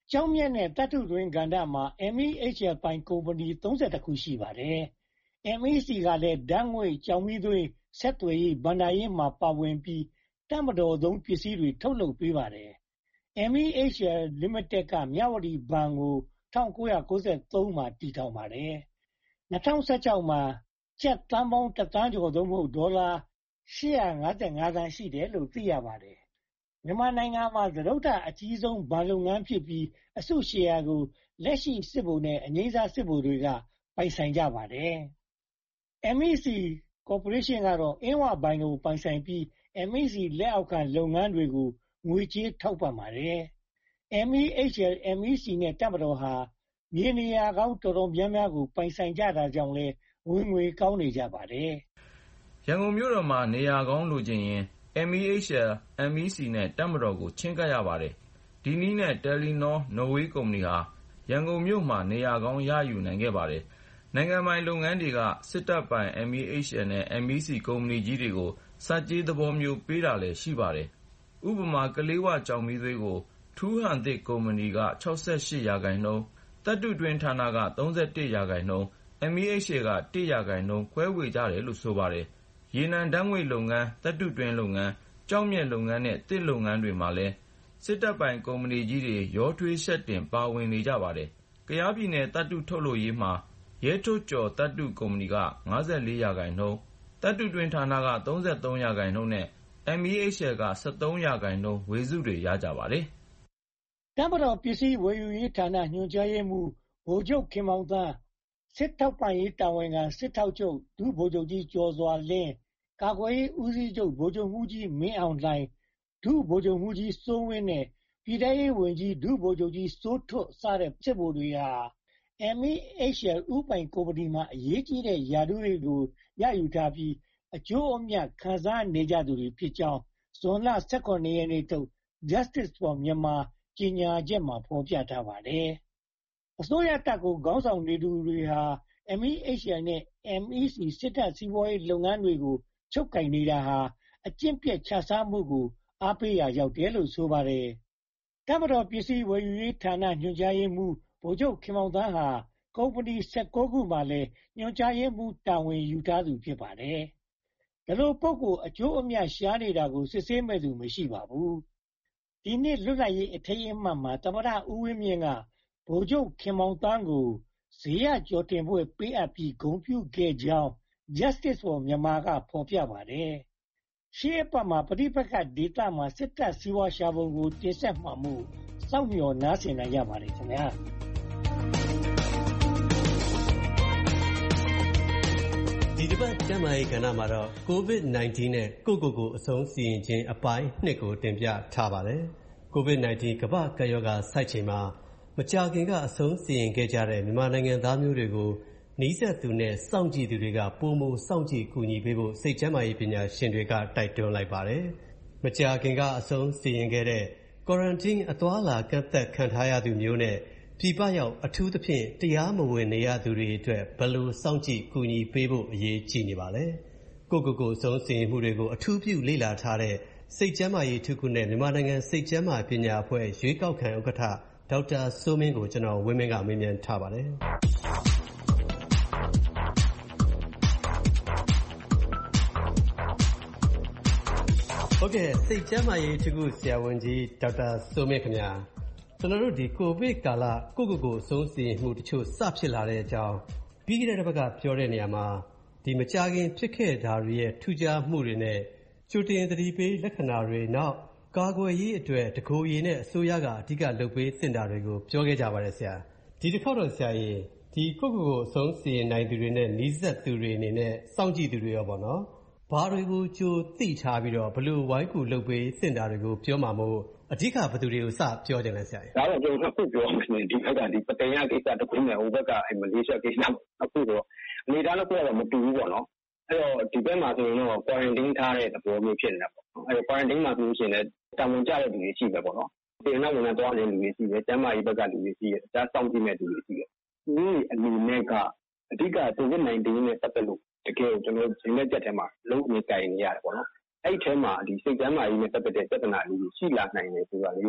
ကျောက်မျက်နဲ့သတ္တုတွင်းကဏ္ဍမှာ အမ် အီ အိတ်ချ် အယ် ပိုင်ကုမ္ပဏီ သုံးဆယ်တစ် ခုရှိပါတယ်။ အမ် အီ စီ ကလည်းဓါတ်ငွေ့၊ ကျောက်မီးသွေး၊ ဆက်သွယ်ရေး၊ ဘဏ္ဍာရေးမှာပါဝင်ပြီးတပ်မတော်သုံးပစ္စည်းတွေထုတ်လုပ်ပေးပါတယ်။ အမ် အီ အိတ်ချ် အယ် Limited က မြဝတီဘဏ်ကို၁၉၉၃ မှာတည်ထောင်ပါတယ်။ ၂၀၁၆ မှာ ကျပ်သန်းပေါင်းတစ်သန်းကျော် (သို့မဟုတ်) ဒေါ်လာရှစ်ရာငါးဆယ်ငါးသန်းရှိတယ်လို့သိရပါတယ်။ မြန်မာနိုင်ငံမှာ စတုတ္ထအကြီးဆုံးဘဏ်လုပ်ငန်းဖြစ်ပြီးအစုရှယ်ယာကိုလက်ရှိစစ်ဗိုလ်နဲ့အငြိမ်းစားစစ်ဗိုလ်တွေကပိုင်ဆိုင်ကြပါတယ်။ အမ် အီ စီ ကော်ပိုရေးရှင်းကတော့အင်းဝဘဏ်ကိုပိုင်ဆိုင်ပြီး အမ် အီ စီ လက်အောက်ခံလုပ်ငန်းတွေကိုငွေကြေးထောက်ပံ့ပါတယ်။ အမ် အီ အိတ်ချ် အယ် အမ် အီ စီ နဲ့ တပ်မတော်ဟာမြေနေရာကောင်းတော်တော်များများကိုပိုင်ဆိုင်ကြတာကြောင့်လည်းဝင်ငွေကောင်းနေကြပါတယ်။ ရန်ကုန်မြို့တော်မှာနေရာကောင်းလိုချင်ရင် အမ် အီ အိတ်ချ် အယ် အမ် အီ စီ နဲ့ တပ်မတော်ကိုချဉ်းကပ်ရပါတယ်။ ဒီနည်းနဲ့ တယ်လီနော နော်ဝေးကုမ္ပဏီဟာရန်ကုန်မြို့မှာနေရာကောင်းရယူနိုင်ခဲ့ပါတယ်။ နိုင်ငံပိုင်လုပ်ငန်းတွေက စစ်တပ်ပိုင် အမ် အီ အိတ်ချ် အယ် နဲ့ အမ် အီ စီ ကုမ္ပဏီကြီးတွေကို ဆက်ကြေးသဘောမျိုးပေးတာလည်းရှိပါတယ်။ ဥပမာ ကလေး၀ ကျောက်မီးသွေးကို ထူးဟန်သစ်ကုမ္ပဏီက ၆၈ ရာခိုင်နှုန်း၊ သတ္တုတွင်းဌာနက ၃၁ ရာခိုင်နှုန်း၊ အမ် အီ အိတ်ချ် အယ် က တစ် ရာခိုင်နှုန်းခွဲဝေကြတယ်လို့ဆိုပါတယ်။ ရေနံဓါတ်ငွေ့လုပ်ငန်း၊ သတ္တုတွင်းလုပ်ငန်း၊ ကျောက်မျက်လုပ်ငန်းနဲ့သစ်လုပ်ငန်းတွေမှာလည်းစစ်တပ်ပိုင်ကုမ္ပဏီကြီးတွေရောထွေးယှက်တင်ပါဝင်နေကြပါတယ်။ ကယားပြည်နယ်သတ္တုထုတ်လုပ်ရေးမှာ ရဲထွဋ်ကျော်သတ္တုကုမ္ပဏီက ၅၄ ရာခိုင်နှုန်း၊ သတ္တုတွင်းဌာနက ၃၃ ရာခိုင်နှုန်းနဲ့ အမ် အီ အိတ်ချ် အယ် က ၁၃ ရာခိုင်နှုန်းဝေစုတွေရကြပါတယ်။ တပ်မတော်ပစ္စည်းဝယ်ယူရေးဌာနညွှန်ကြားရေးမှူးဗိုလ်ချုပ်ခင်မောင်သန်း၊ စစ်ထောက်ပံ့ရေးတာဝန်ခံစစ်ထောက်ချုပ်ဒုဗိုလ်ချုပ်ကြီးကျော်စွာလင်း၊ ကာကွယ်ရေးဦးစီးချုပ်ဗိုလ်ချုပ်မှူးကြီးမင်းအောင်လှိုင်၊ ဒုဗိုလ်ချုပ်မှူးကြီးစိုးဝင်းနဲ့ ပြည်ထဲရေးဝန်ကြီးဒုဗိုလ်ချုပ်ကြီးစိုးထွဋ် စတဲ့စစ်ဗိုလ်တွေဟာ အမ် အီ အိတ်ချ် အယ် ဦးပိုင်ကုမ္ပဏီမှာအရေးကြီးတဲ့ရာထူးတွေကိုရယူထားပြီးအကျိုးအမြတ်ခံစားနေကြသူတွေဖြစ်ကြောင်းဇွန်လ ၁၇ ရက်နေ့ထုတ် Justice for Myanmar ကြေညာချက်မှာဖော်ပြထားပါတယ်။ အစိုးရတပ်ကိုခေါင်းဆောင်နေသူတွေဟာ အမ် အီ အိတ်ချ် အယ် နဲ့ အမ် အီ စီ စစ်တပ်စီးပွားရေးလုပ်ငန်းတွေကိုချုပ်ကိုင်နေတာဟာအကျင့်ပျက်ခြစားမှုကိုအားပေးရာရောက်တယ်လို့ဆိုပါတယ်။ တပ်မတော်ပစ္စည်းဝယ်ယူရေးဌာနညွှန်ကြားရေးမှူးဗိုလ်ချုပ်ခင်မောင်သန်းဟာကုမ္ပဏီ ၁၉ ခုမှာလည်းညွှန်ကြားရေးမှူးတာဝန်ယူထားသူဖြစ်ပါတယ်။ ဒီလိုပုဂ္ဂိုလ်အကျိုးအမြတ်ရှားနေတာကိုစစ်ဆေးမယ့်သူမရှိပါဘူး။ ဒီနှစ်လွတ်လပ်ရေးအထိမ်းအမှတ်မှာသမ္မတဦးဝင်းမြင့်က ဗိုလ်ချုပ်ခင်မောင်သန်းကိုဇေယျကျော်တင်ဘွဲ့ပေးအပ်ပြီးဂုဏ်ပြုခဲ့ကြောင်း Justice for Myanmar ကဖော်ပြပါတယ်။ ရှေ့အပတ်မှာပဋိပက္ခဒေသမှာစစ်တပ်စီးပွားရှာပုံကိုတင်ဆက်မှာမို့စောင့်မျှော်နားဆင်နိုင်ကြပါတယ်ခင်ဗျာ။ဒီတစ်ပတ်ကျန်းမာရေးကဏ္ဍမှာတော့ ကိုဗစ် ၁၉ နဲ့ကိုယ့်ကိုယ်ကိုအဆုံးစီရင်ခြင်းအပိုင်း ၂ ကိုတင်ပြထားပါတယ်။ ကိုဗစ် ၁၉ ကမ္ဘာ့ကပ်ရောဂါဆိုက်ချိန်မှာမကြာခင်ကအဆုံးစီရင်ခဲ့ကြတဲ့မြန်မာနိုင်ငံသားမျိုးတွေကိုနီးစပ်သူနဲ့စောင့်ကြည့်သူတွေကပိုမိုစောင့်ကြည့်ကူညီပေးဖို့စိတ်ကျန်းမာရေးပညာရှင်တွေကတိုက်တွန်းလိုက်ပါတယ်။ မကြာခင်ကအဆုံးစီရင်ခဲ့တဲ့ Quarantine အသွားအလာကန့်သတ်ခံထားရသူမျိုးနဲ့ပြည်ပရောက်အထူးသဖြင့်တရားမဝင်နေရသူတွေအတွက်ဘယ်လိုစောင့်ကြည့်ကူညီပေးဖို့အရေးကြီးနေပါလဲ။ ကိုယ့်ကိုယ်ကိုအဆုံးစီရင်မှုတွေကိုအထူးပြုလေ့လာထားတဲ့စိတ်ကျန်းမာရေးထူးကုနဲ့မြန်မာနိုင်ငံစိတ်ကျန်းမာပညာအဖွဲ့ရွေးကောက်ခံဥက္ကဋ္ဌဒေါက်တာစိုးမင်းကိုကျွန်တော်ဝင်းမင်းကမေးမြန်းထားပါတယ်။ ဟုတ်ကဲ့စိတ်ကျန်းမာရေးထူးကုဆရာဝန်ကြီးဒေါက်တာစိုးမင်းခင်ဗျာကျွန်တော်တို့ဒီကိုဗစ်ကာလကိုယ့်ကိုယ်ကိုအဆုံးစီရင်မှုတချို့စဖြစ်လာတဲ့အကြောင်းပြီးခဲ့တဲ့တစ်ပတ်ကပြောတဲ့နေရာမှာဒီမကြာခင်ဖြစ်ခဲ့တာတွေရဲ့ထူးခြားမှုတွေနဲ့ကြိုတင်သတိပေးလက္ခဏာတွေနောက်ကာကွယ်ရေးအတွက်တကိုယ်ရည်နဲ့အစိုးရကအဓိကလုပ်ပေးသင့်တာတွေကိုပြောခဲ့ကြပါတယ်ဆရာဒီတစ်ခေါက်တော့ဆရာကြီးဒီကိုယ့်ကိုယ်ကိုအဆုံးစီရင်နိုင်သူတွေနဲ့နီးစပ်သူတွေအနေနဲ့စောင့်ကြည့်သူတွေရောပေါ့နော်ဘာတွေကိုကြိုသိထားပြီးတော့ဘယ်လိုဝိုင်းကူလုပ်ပေးသင့်တာတွေကိုပြောမှာမို့အဓိကဘယ်သူတွေကိုစပြောချင်လဲဆရာကြီးဒါတော့ကျွန်တော်နှစ်ခုပြောမယ်ဒီဘက်ကဒီပသိမ်ရကိစ္စတစ်ခုနဲ့ဟိုဘက်ကမလေးရှားကိစ္စအခုတော့အနေသားတစ်ခုကတော့မတူဘူးပေါ့နော်အဲ့တော့ဒီဘက်မှာဆိုရင်တော့ quarantine ထားတဲ့သဘောမျိုးဖြစ်နေတာပေါ့အဲ့တော့ quarantine မှာဆိုလို့ရှိရင်လည်းတာဝန်ကျတဲ့လူတွေရှိပဲပေါ့နော်စေတနာ့ဝန်ထမ်းသွားနေတဲ့လူတွေရှိတယ်ကျန်းမာရေးဘက်ကလူတွေရှိတယ်တခြားစောင့်ကြည့်မဲ့လူတွေရှိတယ်ဒီအနေနဲ့ကအဓိက ကိုဗစ် ၁၉ နဲ့ပတ်သက်လို့တကယ်ကျွန်တော်ဒီနေ့ကြက်ထဲမှာလုံးဝကြိုင်နေရတယ်ပေါ့နော်အဲ့ထဲမှာဒီစိတ်ကျန်းမာရေးနဲ့ပတ်သက်တဲ့ပြဿနာလေးတွေရှိလာနိုင်တယ်ဆိုတာလေးကိုထ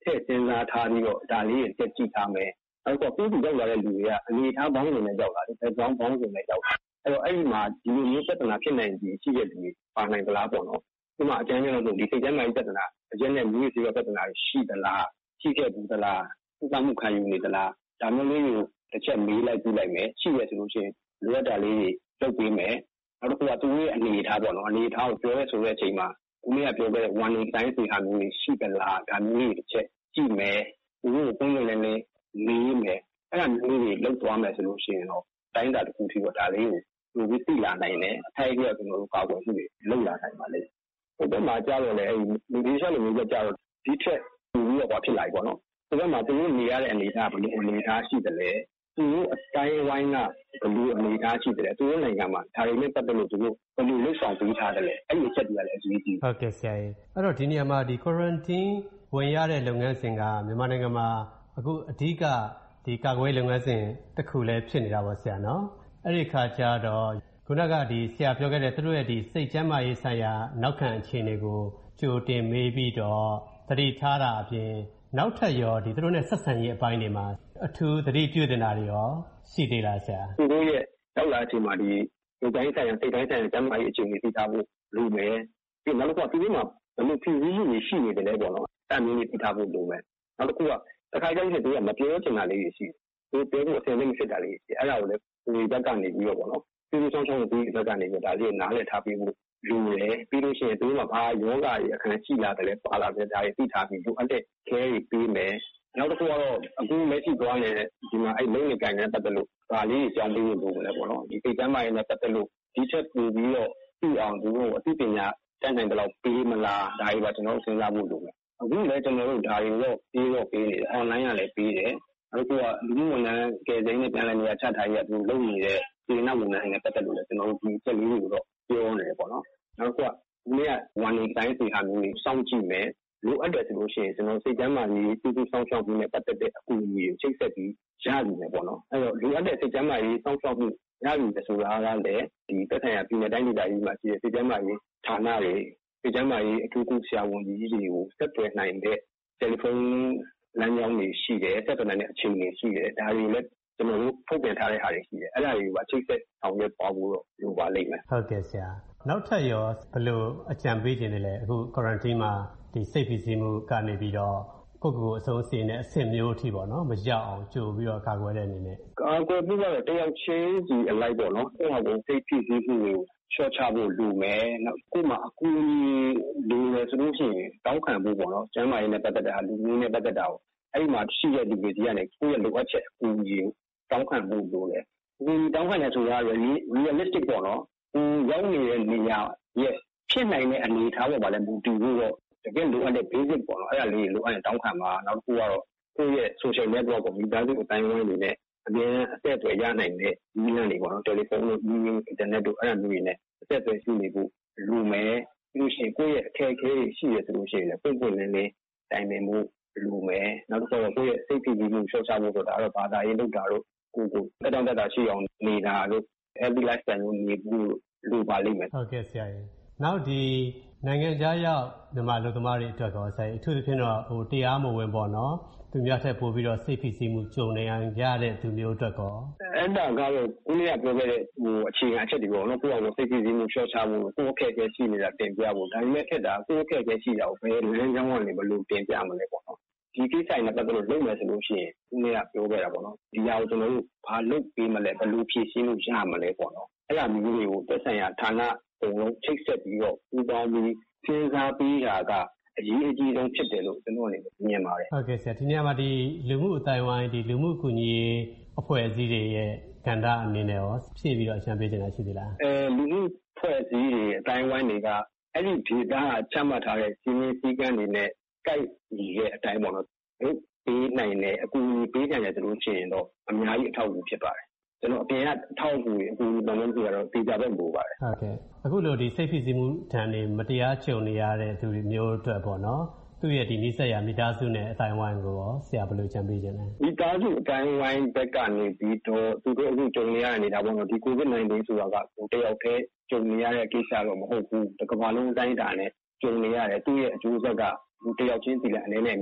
ထည့်စဉ်းစားထားပြီးတော့ဒါလေးတွေတက်ကြည့်ထားမယ်နောက်တော့ပြည်သူရောက်လာတဲ့လူတွေကအနေထားပေါင်းစုံနဲ့ရောက်လာတယ်ဘယ်ပေါင်းပေါင်းစုံနဲ့ရောက်လာအဲ့တော့အဲ့ဒီမှာဒီလိုမျိုးပြဿနာဖြစ်နိုင်ပြီးရှိတဲ့လူတွေပါနိုင်သလားပေါ့နော်ဒီမှာအကျဉ်းချုပ်လို့ဒီစိတ်ထဲမှာပြဿနာအကျဉ်းနဲ့မျိုးစေ့ပြဿနာရှိသလားရှိခဲ့ဘူးသလားဥပမှုခံယူနေသလားဒါမျိုးလေးကိုတစ်ချက်မေးလိုက်ကြည့်လိုက်မယ်ရှိရဆိုလို့ရှိရင်လိုအပ်တာလေးတွေလုပ်ပေးမယ်နောက်တစ်ခုကသူရဲ့အနေအထားပေါ့နော်အနေအထားကိုပြောရဲဆိုတဲ့အချိန်မှာဦးလေးကပြောခဲ့တဲ့ warning sign တွေဟာမျိုးတွေရှိသလားဒါမျိုးတွေတစ်ချက်ကြည့်မယ်ဦးကိုပုံမှန်လည်းလည်းမေးမယ်အဲ့ဒါမျိုးတွေလုပ်သွားမယ်ဆိုလို့ရှိရင်တော့တိုင်းတာတစ်ခုထိတော့ဒါလေးကိုလူပြီးသိလာနိုင်တယ်အထိုက်အလျောက်ကျွန်တော်တို့ကာကွယ်မှုတွေလုပ်လာနိုင်ပါလေဟိုဘက်မှာကြားတော့လေအဲ့လူတွေရှာလို့မျိုးကြားတော့ဒီထက်ပြီးတော့ဘာဖြစ်လာပြီပေါ့နော်ဒီဘက်မှာသူတို့နေရတဲ့အနေအထားဘယ်လိုအနေအထားရှိတယ်လဲသူတို့အတိုင်းဝိုင်းကဘယ်လိုအနေအထားရှိတယ်လဲသူတို့နိုင်ငံမှာဒါတွေနဲ့ပတ်သက်လို့သူတို့ဘယ်လိုလုပ်ဆောင်ပေးထားတယ်လဲအဲ့ဒီအချက်တွေကလည်းအရေးကြီးဟုတ်ကဲ့ဆရာကြီးအဲ့တော့ဒီနေရာမှာဒီ quarantine ဝင်ရတဲ့လုပ်ငန်းစဉ်ကမြန်မာနိုင်ငံမှာအခုအဓိကဒီကာကွယ်လုပ်ငန်းစဉ်တစ်ခုလည်းဖြစ်နေတာပေါ့ဆရာနော်အဲ့ဒီခါကျတော့ခုနကဒီဆရာပြောခဲ့တဲ့သူတို့ရဲ့ဒီစိတ်ကျန်းမာရေးဆိုင်ရာနောက်ခံအခြေအနေကိုကြိုတင်မေးပြီးတော့သတိထားတာအပြင်နောက်ထပ်ရောဒီသူတို့နဲ့ဆက်ဆံရေးအပိုင်းတွေမှာအထူးသတိပြုတင်တာတွေရောရှိသေးလားဆရာသူတို့ရဲ့ရောက်လာချိန်မှာဒီဒီတိုင်းဆိုင်ရာစိတ်တိုင်းဆိုင်ရာကျန်းမာရေးအခြေအနေသိထားဖို့လိုမယ်ပြီးနောက်တစ်ခုကသူတို့မှာဘယ်လိုဖြစ်ရင်းတွေရှိနေတယ်လဲပေါ့နော်အဲ့မျိုးတွေသိထားဖို့လိုမယ်နောက်တစ်ခုကတစ်ခါကျရင်သူကမပြောချင်တာလေးတွေရှိတယ်သူပြောဖို့အဆင်သင့်ဖြစ်တာလေးရှိအဲ့ဒါကိုလည်းဒီဘက်ကနေပြီးတော့ပေါ့နော်ပြီးပြီးဆောင်ဆောင်ဒီဘက်ကနေပြီးဒါလေးနားလည်ထားပြီးဖို့လိုတယ်ပြီးလို့ရှိရင်သူကဘာယောဂရဲ့အခန်းရှိလာတယ်လဲပါလာတယ်ဒါတွေသိထားပြီးလိုအပ်တဲ့ care တွေပေးမယ်နောက်တစ်ခုကတော့အခုလက်ရှိသွားနေတဲ့ဒီမှာအဲ့လုံးနေကြတဲ့ပတ်သက်လို့ဒါလေးအကြောင်းပေးလို့လိုတယ်ပေါ့နော်ဒီစိတ်ကျန်းမာရေးနဲ့ပတ်သက်လို့ဒီချက်ပို့ပြီးတော့သိအောင်သူတို့အသိပညာတန်းနိုင်တယ်လို့ပေးမလားဒါတွေပါကျွန်တော်စဉ်းစားဖို့လိုတယ်အခုလည်းကျွန်တော်တို့ဒါတွေတော့ပေးတော့ပေးနေတယ် online ကလည်းပေးတယ်အခုကလူမှုဝန်ထမ်းကယ်ဆယ်ရေးနဲ့ပြန်လည်နေရာချထားရေးကသူလုပ်နေတဲ့ဒီနောက်ဝန်ထမ်းတွေနဲ့ပတ်သက်လို့လည်းကျွန်တော်တို့ဒီချက်လေးတွေကိုတော့ပြောနေတယ်ပေါ့နော်နောက်ကဒီနေ့က warning sign တွေဟာမျိုးစောင့်ကြည့်မယ်လိုအပ်တယ်ဆိုလို့ရှိရင်ကျွန်တော်စိတ်ကျန်းမာရေးပြုစုစောင့်ရှောက်မှုနဲ့ပတ်သက်တဲ့အကူအညီကိုချိတ်ဆက်ပြီးရယူမယ်ပေါ့နော်အဲ့တော့လိုအပ်တဲ့စိတ်ကျန်းမာရေးစောင့်ရှောက်မှုရယူတယ်ဆိုတာကလည်းဒီသက်ဆိုင်ရာပြည်နယ်တိုင်းဒေသကြီးမှာရှိတဲ့စိတ်ကျန်းမာရေးဌာနတွေစိတ်ကျန်းမာရေးအထူးကုဆရာဝန်ကြီးတွေကိုဆက်သွယ်နိုင်တဲ့တယ်လီဖုန်းလမ်းကြောင်းတွေရှိတယ်ဆက်သွယ်နိုင်တဲ့အခြေအနေရှိတယ်ဒါတွေလည်းကျွန်တော်တို့ထုတ်ပြန်ထားတဲ့ဟာတွေရှိတယ်အဲ့ဒါတွေကိုပါချိတ်ဆက်ဆောင်ရွက်ပါဖို့တော့လိုပါလိမ့်မယ်ဟုတ်ကဲ့ဆရာနောက်ထပ်ရောဘယ်လိုအကြံပေးခြင်းလဲအခု quarantine မှာဒီစိတ်ဖိစီးမှုကနေပြီးတော့ကိုယ့်ကိုယ်အဆုံးအစီနဲ့အဆင့်မျိုးအထိပေါ့နော်မရောက်အောင်ကြိုပြီးတော့ကာကွယ်တဲ့အနေနဲ့ကာကွယ်ပြီးတော့တယောက်ချင်းစီအလိုက်ပေါ့နော်အဲ့ဒါကိုစိတ်ဖိစီးမှုကိုရှော့ချဖို့လိုမယ်နောက်ကိုယ်မှာအကူအညီလိုရဆိုလို့ရှိရင်တောင်းခံဖို့ပေါ့နော်ကျန်းမာရေးနဲ့ပတ်သက်တာလူမျိုးနဲ့ပတ်သက်တာကိုအဲ့ဒီမှာရှိတဲ့လူတွေကြီးကနေကိုယ့်ရဲ့လိုအပ်ချက်အကူအညီကိုတောင်းခံဖို့လိုတယ်ဒီတောင်းခံတဲ့ဆိုတာက realistic ပေါ့နော်ဒီရောက်နေတဲ့နေရာရဲ့ဖြစ်နိုင်တဲ့အနေအထားပေါ်မှာလည်းမူတည်ပြီးတော့တကယ်လိုအပ်တဲ့ basic ပေါ့နော်အဲ့ဒါလေးလိုအပ်ရင်တောင်းခံပါနောက်တစ်ခုကတော့ကိုယ့်ရဲ့ social network ကိုမိသားစုအတိုင်းအဝိုင်းတွေနဲ့အမြဲအဆက်အသွယ်ရနိုင်တဲ့ဒီလမ်းတွေပေါ့နော်တယ်လီဖုန်းတို့ email internet တို့အဲ့ဒါမျိုးတွေနဲ့အဆက်အသွယ်ရှိနေဖို့လိုမယ်ပြီးလို့ရှိရင်ကိုယ့်ရဲ့အခက်အခဲတွေရှိရဆိုလို့ရှိရင်လည်းပုံပုံလင်းလင်းတိုင်ပင်မှုလိုမယ်နောက်တစ်ခုကတော့ကိုယ့်ရဲ့စိတ်ဖိစီးမှုရှော့ချဖို့ဆိုတာကတော့ဘာသာရေးလုပ်တာတို့ကိုယ်ကိုတက်တောင့်တက်တာရှိအောင်နေတာတို့ healthy lifestyle ကိုနေဖို့လိုပါလိမ့်မယ်ဟုတ်ကဲ့ဆရာကြီးနောက်ဒီနိုင်ငံခြားရောက်မြန်မာလူသမားတွေအတွက်ကောဆရာကြီးအထူးသဖြင့်တော့ဟိုတရားမဝင်ပေါ့နော်သူများထက်ပိုပြီးတော့စိတ်ဖိစီးမှုကြုံနေရတဲ့သူမျိုးအတွက်ကောအဲ့ဒါကတော့ဦးလေးကပြောခဲ့တဲ့ဟိုအခြေခံအချက်တွေပေါ့နော်ကိုယ့်အောင်စိတ်ဖိစီးမှုရှော့ချဖို့ကိုယ့်အခက်အခဲရှိနေတာတင်ပြဖို့ဒါပေမဲ့ခက်တာကိုယ့်အခက်အခဲရှိတာကိုဘယ်လမ်းကြောင်းကနေဘယ်လိုတင်ပြမလဲပေါ့နော်ဒီကိစ္စနဲ့ပတ်သက်လို့လုပ်မယ်ဆိုလို့ရှိရင်ဦးလေးကပြောခဲ့တာပေါ့နော်ဒီဟာကိုကျွန်တော်တို့ဘာလုပ်ပေးမလဲဘယ်လိုဖြည့်ရှင်းလို့ရမလဲပေါ့နော်အဲ့ဒါမျိုးတွေကိုသက်ဆိုင်ရာဌာနပုံလုံးချိတ်ဆက်ပြီးတော့ပူပေါင်းပြီးစဉ်းစားပြီးတာကအရေးအကြီးဆုံးဖြစ်တယ်လို့ကျွန်တော်အနေနဲ့မြင်ပါတယ်ဟုတ်ကဲ့ဆရာဒီနေရာမှာဒီလူမှုအတိုင်းဝိုင်းဒီလူမှုကူညီရေးအဖွဲ့အစည်းတွေရဲ့ကဏ္ဍအနေနဲ့ရောဖြည့်ပြီးတော့အချမ်းပေးနေတာရှိသေးလားအဲလူမှုအဖွဲ့အစည်းတွေအတိုင်းဝိုင်းတွေကအဲ့ဒီဒေတာချမှတ်ထားတဲ့စီမင်းစည်းကမ်းတွေနဲ့ကိုက်ညီတဲ့အတိုင်းပေါ့နော်တို့ပေးနိုင်တဲ့အကူအညီပေးနိုင်တယ်ဆိုလို့ရှိရင်တော့အများကြီးအထောက်အကူဖြစ်ပါတယ်ကျွန်တော်အပြင်ကအထောက်အကူအကူအညီလုပ်လို့ရတော့ဒေတာပဲပို့ပါတယ်ဟုတ်ကဲ့အခုလိုဒီစိတ်ဖိစီးမှုထံနေမတရားကြုံနေရတဲ့သူတွေမျိုးအတွက်ပေါ့နော်သူ့ရဲ့ဒီနိစ္စရာမိသားစုနဲ့အတိုင်းဝိုင်းကိုရောဆရာဘယ်လိုချမ်းပေးခြင်းလဲမိသားစုအတိုင်းဝိုင်းဘက်ကနေပြီးတော့သူတို့အခုကြုံနေရနေတာပေါ့နော်ဒီ ကိုဗစ် nineteen ဆိုတာကဟိုတယောက်တည်းကြုံနေရတဲ့ကိစ္စတော့မဟုတ်ဘူးတစ်ကမ္ဘာလုံးတိုင်းတာနဲ့ကြုံနေရတယ်သူ့ရဲ့အကျိုးဆက်ကလူတယောက်ချင်းစီလည်းအနေနဲ့များ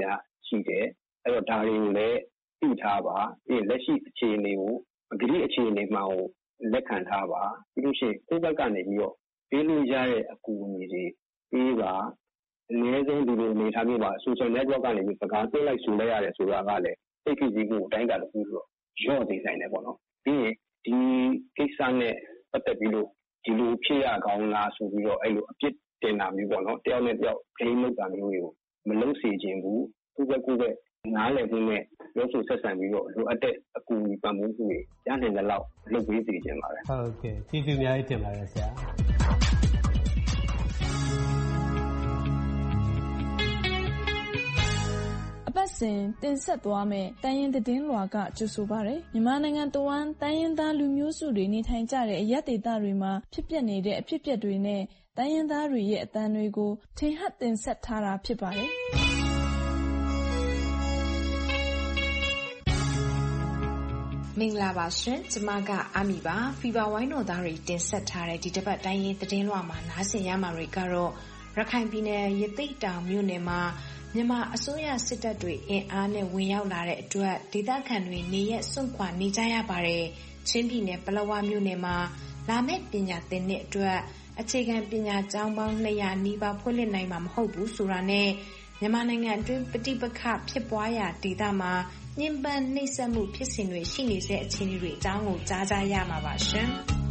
ရှိတယ်အဲ့တော့ဒါတွေကိုလည်းသိထားပါပြီးလက်ရှိအခြေအနေကိုဂရိအခြေအနေမှကိုလက်ခံထားပါပြီးလို့ရှိရင်ကိုယ့်ဘက်ကနေပြီးတော့ပေးလို့ရတဲ့အကူအညီတွေပေးပါအနည်းဆုံးဒီလိုအနေထားမျိုးပါ social network ကနေပြီးစကားပြောလိုက်ဆိုလိုက်ရတယ်ဆိုတာကလည်းစိတ်ဖိစီးမှုအတိုင်းအတာတစ်ခုဆိုတော့ရော့နေနိုင်တယ်ပေါ့နော်ပြီးရင်ဒီကိစ္စနဲ့ပတ်သက်ပြီးလို့ဒီလိုဖြစ်ရကောင်းလားဆိုပြီးတော့အဲ့လိုအပြစ်တင်တာမျိုးပေါ့နော်တယောက်နဲ့တယောက်ဖိလုပ်တာမျိုးတွေကိုမလုပ်စေချင်ဘူးသူ့ဘက်ကိုယ်ပဲနားလည်မှုနဲ့ပြောဆိုဆက်ဆံပြီးတော့လိုအပ်တဲ့အကူအညီပံ့ပိုးမှုတွေရနိုင်တဲ့လောက်လုပ်ပေးစေချင်ပါတယ်ဟုတ်ကဲ့ကျေးဇူးအများကြီးတင်ပါတယ်ဆရာအပတ်စဉ်တင်ဆက်သွားမယ့်တိုင်းရင်းသတင်းလွှာကကြိုဆိုပါရယ်မြန်မာနိုင်ငံတဝန်းတိုင်းရင်းသားလူမျိုးစုတွေနေထိုင်ကြတဲ့အရပ်ဒေသတွေမှာဖြစ်ပျက်နေတဲ့အဖြစ်အပျက်တွေနဲ့တိုင်းရင်းသားတွေရဲ့အသံတွေကိုထင်ဟပ်တင်ဆက်ထားတာဖြစ်ပါတယ်မင်္ဂလာပါရှင်ကျမကအာမီပါဖီဗာဝိုင်းတော်သားတွေတင်ဆက်ထားတဲ့ဒီတစ်ပတ်တိုင်းရင်းသတင်းလွှာမှာနားဆင်ရမှာတွေကတော့ရခိုင်ပြည်နယ်ရသေ့တောင်မြို့နယ်မှာမြန်မာအစိုးရစစ်တပ်တွေအင်အားနဲ့ဝင်ရောက်လာတဲ့အတွက်ဒေသခံတွေနေရက်စွန့်ခွာနေကြရပါတယ်ချင်းပြည်နယ်ပလက်ဝမြို့နယ်မှာလာမယ့်ပညာသင်နှစ်အတွက်အခြေခံပညာကျောင်းပေါင်း၂၀၀နီးပါးဖွင့်လှစ်နိုင်မှာမဟုတ်ဘူးဆိုတာနဲ့မြန်မာနိုင်ငံအတွင်းပဋိပက္ခဖြစ်ပွားရာဒေသမှာညှဉ်းပန်းနှိပ်စက်မှုဖြစ်စဉ်တွေရှိနေတဲ့အခြေအနေတွေအကြောင်းကိုကြားကြရမှာပါရှင်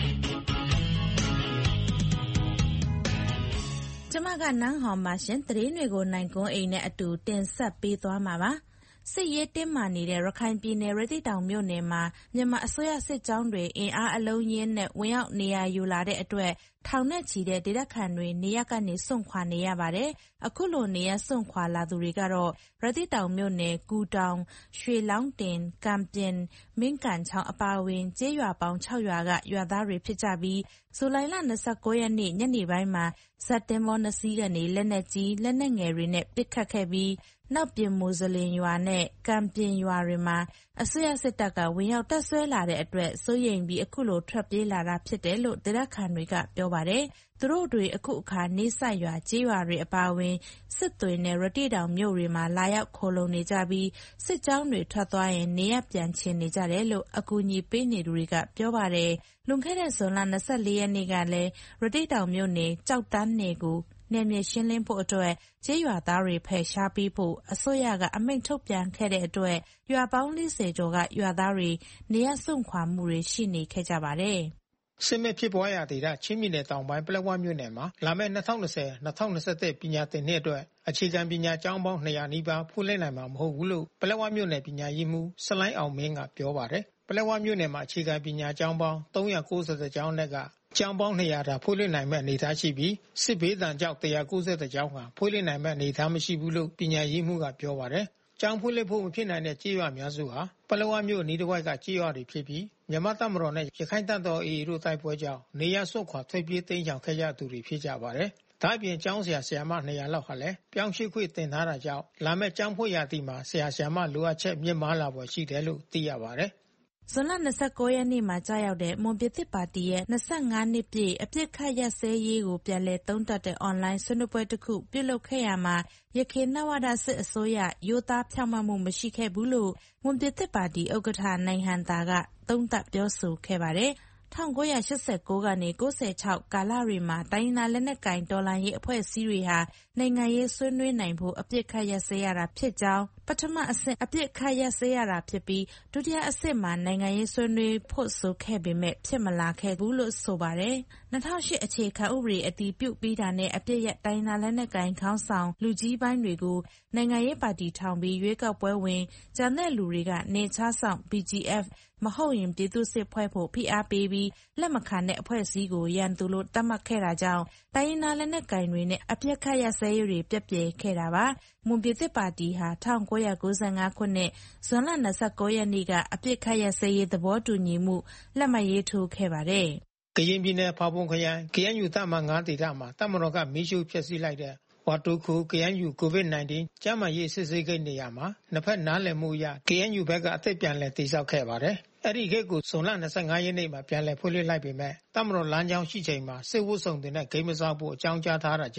ကျမကနန်းဟောင်ပါရှင်သတင်းတွေကိုနိုင်ကွန်းအိမ်နဲ့အတူတင်ဆက်ပေးသွားမှာပါစစ်ရေးတင်းမာနေတဲ့ရခိုင်ပြည်နယ်ရသေ့တောင်မြို့နယ်မှာမြန်မာအစိုးရစစ်ကြောင်းတွေအင်အားအလုံးရင်းနဲ့ဝင်ရောက်နေရာယူလာတဲ့အတွက်ထောင်နဲ့ချီတဲ့ဒေသခံတွေနေရပ်ကနေစွန့်ခွာနေရပါတယ်။အခုလိုနေရပ်စွန့်ခွာလာသူတွေကတော့ရသေ့တောင်မြို့နယ်ကူတောင်ရွှေလောင်းတင်ကံပြင်မင်းကန်ချောင်းအပါအဝင်ကျေးရွာပေါင်း၆ရွာကရွာသားတွေဖြစ်ကြပြီးဇူလိုင်လ၂၉ရက်နေ့ညနေပိုင်းမှာဇက်တင်ဘောနှစ်စီးကနေလက်နက်ကြီးလက်နက်ငယ်တွေနဲ့ပစ်ခတ်ခဲ့ပြီးနောက်ပြင်မူဇလင်ရွာနဲ့ကံပြင်ရွာတွေမှာအစိုးရစစ်တပ်ကဝင်ရောက်တပ်ဆွဲလာတဲ့အတွက်စိုးရိမ်ပြီးအခုလိုထွက်ပြေးလာတာဖြစ်တယ်လို့ဒေသခံတွေကပြောပါတယ်။သူတို့တွေအခုအခါနေဆက်ရွာကျေးရွာတွေအပါအဝင်စစ်တွေနဲ့ရသေ့တောင်မြို့တွေမှာလာရောက်ခိုလုံနေကြပြီးစစ်ကြောင်းတွေထွက်သွားရင်နေရပြန်ချင်နေကြတယ်လို့အကူအညီပေးနေသူတွေကပြောပါတယ်။လွန်ခဲ့တဲ့ဇွန်လ၂၄ရက်နေ့ကလည်းရသေ့တောင်မြို့နယ်ကြောက်တန်းနယ်ကိုနယ်မြေရှင်းလင်းဖို့အတွက်ကျေးရွာသားတွေဖယ်ရှားပေးဖို့အစိုးရကအမိန့်ထုတ်ပြန်ခဲ့တဲ့အတွက်ရွာပေါင်း၄၀ကျော်ကရွာသားတွေနေရပ်စွန့်ခွာမှုတွေရှိနေခဲ့ကြပါတယ်။စစ်မဲ့ဖြစ်ပွားရာဒေသချင်းပြည်နယ်တောင်ပိုင်းပလက်ဝမြို့နယ်မှာလာမယ့်၂၀၂၀-၂၀၂၁ပညာသင်နှစ်အတွက်အခြေခံပညာကျောင်းပေါင်း၂၀၀နီးပါးဖွင့်လှစ်နိုင်မှာမဟုတ်ဘူးလို့ပလက်ဝမြို့နယ်ပညာရေးမှူးစလိုင်းအောင်မင်းကပြောပါတယ်။ပလက်ဝမြို့နယ်မှာအခြေခံပညာကျောင်းပေါင်း၃၉၀ကျောင်းနဲ့ကကျောင်းပေါင်း၂၀၀တာဖွင့်လှစ်နိုင်မဲ့အနေအထားရှိပြီးစစ်ဘေးဒဏ်ကြောင့်၁၉၁ကျောင်းကဖွင့်လှစ်နိုင်မဲ့အနေအထားမရှိဘူးလို့ပညာရေးမှူးကပြောပါတယ်။ကျောင်းဖွင့်လှစ်ဖို့မဖြစ်နိုင်တဲ့ကြေးရွာများစုဟာပလက်ဝမြို့အနီးတစ်ဝိုက်ကကြေးရွာတွေဖြစ်ပြီးမြန်မာတပ်မတော်နဲ့ရခိုင်တပ်တော် အေအေ တို့တိုက်ပွဲကြောင့်နေရစွန့်ခွာထွက်ပြေးတိမ်းရှောင်ခဲ့ကြသူတွေဖြစ်ကြပါတယ်။ဒါ့အပြင်ကျောင်းဆရာဆရာမ၂၀၀လောက်ဟာလည်းပြောင်းရွှေ့ခွင့်တင်ထားတာကြောင့်လာမယ့်ကျောင်းဖွင့်ရာသီမှာဆရာဆရာမလိုအပ်ချက်မြင့်မားလာဖွယ်ရှိတယ်လို့သိရပါတယ်။ဇွန်လ၂၉ရက်နေ့မှာကြာရောက်တဲ့မွန်ပြည်သစ်ပါတီရဲ့၂၅နှစ်ပြည့်အပြစ်ခတ်ရပ်စဲရေးကိုပြန်လည်သုံးသပ်တဲ့အွန်လိုင်းဆွေးနွေးပွဲတစ်ခုပြုလုပ်ခဲ့ရမှာရခိုင်နဝဒစစ်အစိုးရရိုးသားဖြောင့်မတ်မှုမရှိခဲ့ဘူးလို့မွန်ပြည်သစ်ပါတီဥက္ကဋ္ဌနိုင်ဟန်သာကသုံးသပ်ပြောဆိုခဲ့ပါတယ်။၁၉၈၉ကနေ၉၆ကာလတွေမှာတိုင်းရင်းသားလက်နက်ကိုင်တော်လှန်ရေးအဖွဲ့အစည်းတွေဟာနိုင်ငံရေးဆွေးနွေးနိုင်ဖို့အပြစ်ခတ်ရပ်စဲရတာဖြစ်ကြောင်းပထမအဆင့်အပြစ်ခတ်ရပ်စဲရတာဖြစ်ပြီးဒုတိယအဆင့်မှာနိုင်ငံရေးဆွေးနွေးဖို့ဆိုခဲ့ပေမဲ့ဖြစ်မလာခဲ့ဘူးလို့ဆိုပါတယ်။၂၀၀၈အခြေခံဥပဒေအတည်ပြုပြီးတာနဲ့အပြစ်ရတိုင်းရင်းသားလက်နက်ကိုင်ခေါင်းဆောင်လူကြီးပိုင်းတွေကိုနိုင်ငံရေးပါတီထောင်ပြီးရွေးကောက်ပွဲဝင်ကျန်တဲ့လူတွေကနေချားဆောင် ဘီ ဂျီ အက်ဖ် မဟုတ်ရင်ပြည်သူ့စစ်ဖွဲ့ဖို့ဖိအားပေးပြီးလက်မခံတဲ့အဖွဲ့အစည်းကိုရန်သူလို့သတ်မှတ်ခဲ့တာကြောင့်တိုင်းရင်းသားလက်နက်ကိုင်တွေနဲ့အပြစ်ခတ်ရပ်စဲရေးတွေပြက်ပြယ်ခဲ့တာပါ။မွန်ပြည်သစ်ပါတီဟာ၁၉၉၅ခုနှစ်ဇွန်လ၂၉ရက်နေ့ကအပြစ်ခတ်ရပ်စဲရေးသဘောတူညီမှုလက်မှတ်ရေးထိုးခဲ့ပါတယ်။ကရင်ပြည်နယ်ဖာပွန်ခရိုင် ကေအန်ယူ တပ်မဟာ၅ဒေသမှာတပ်မတော်ကမီးရှို့ဖျက်ဆီးလိုက်တဲ့ဝါတိုခို ကေအန်ယူ ကိုဗစ်၁၉ ကျန်းမာရေးစစ်ဆေးဂိတ်နေရာမှာနှစ်ဖက်နားလည်မှုအရ ကေအန်ယူ ဘက်ကအသစ်ပြန်လည်တည်ဆောက်ခဲ့ပါတယ်။အဲဒီဂိတ်ကိုဇွန်လ၂၅ရက်နေ့မှာပြန်လည်ဖွင့်လှစ်လိုက်ပေမဲ့တပ်မတော်လမ်းကြောင်းရှိချိန်မှာစစ်ဝတ်စုံတွေနဲ့ဂိတ်မဆောက်ဖို့အကြောင်းကြားထားတာကြောင့်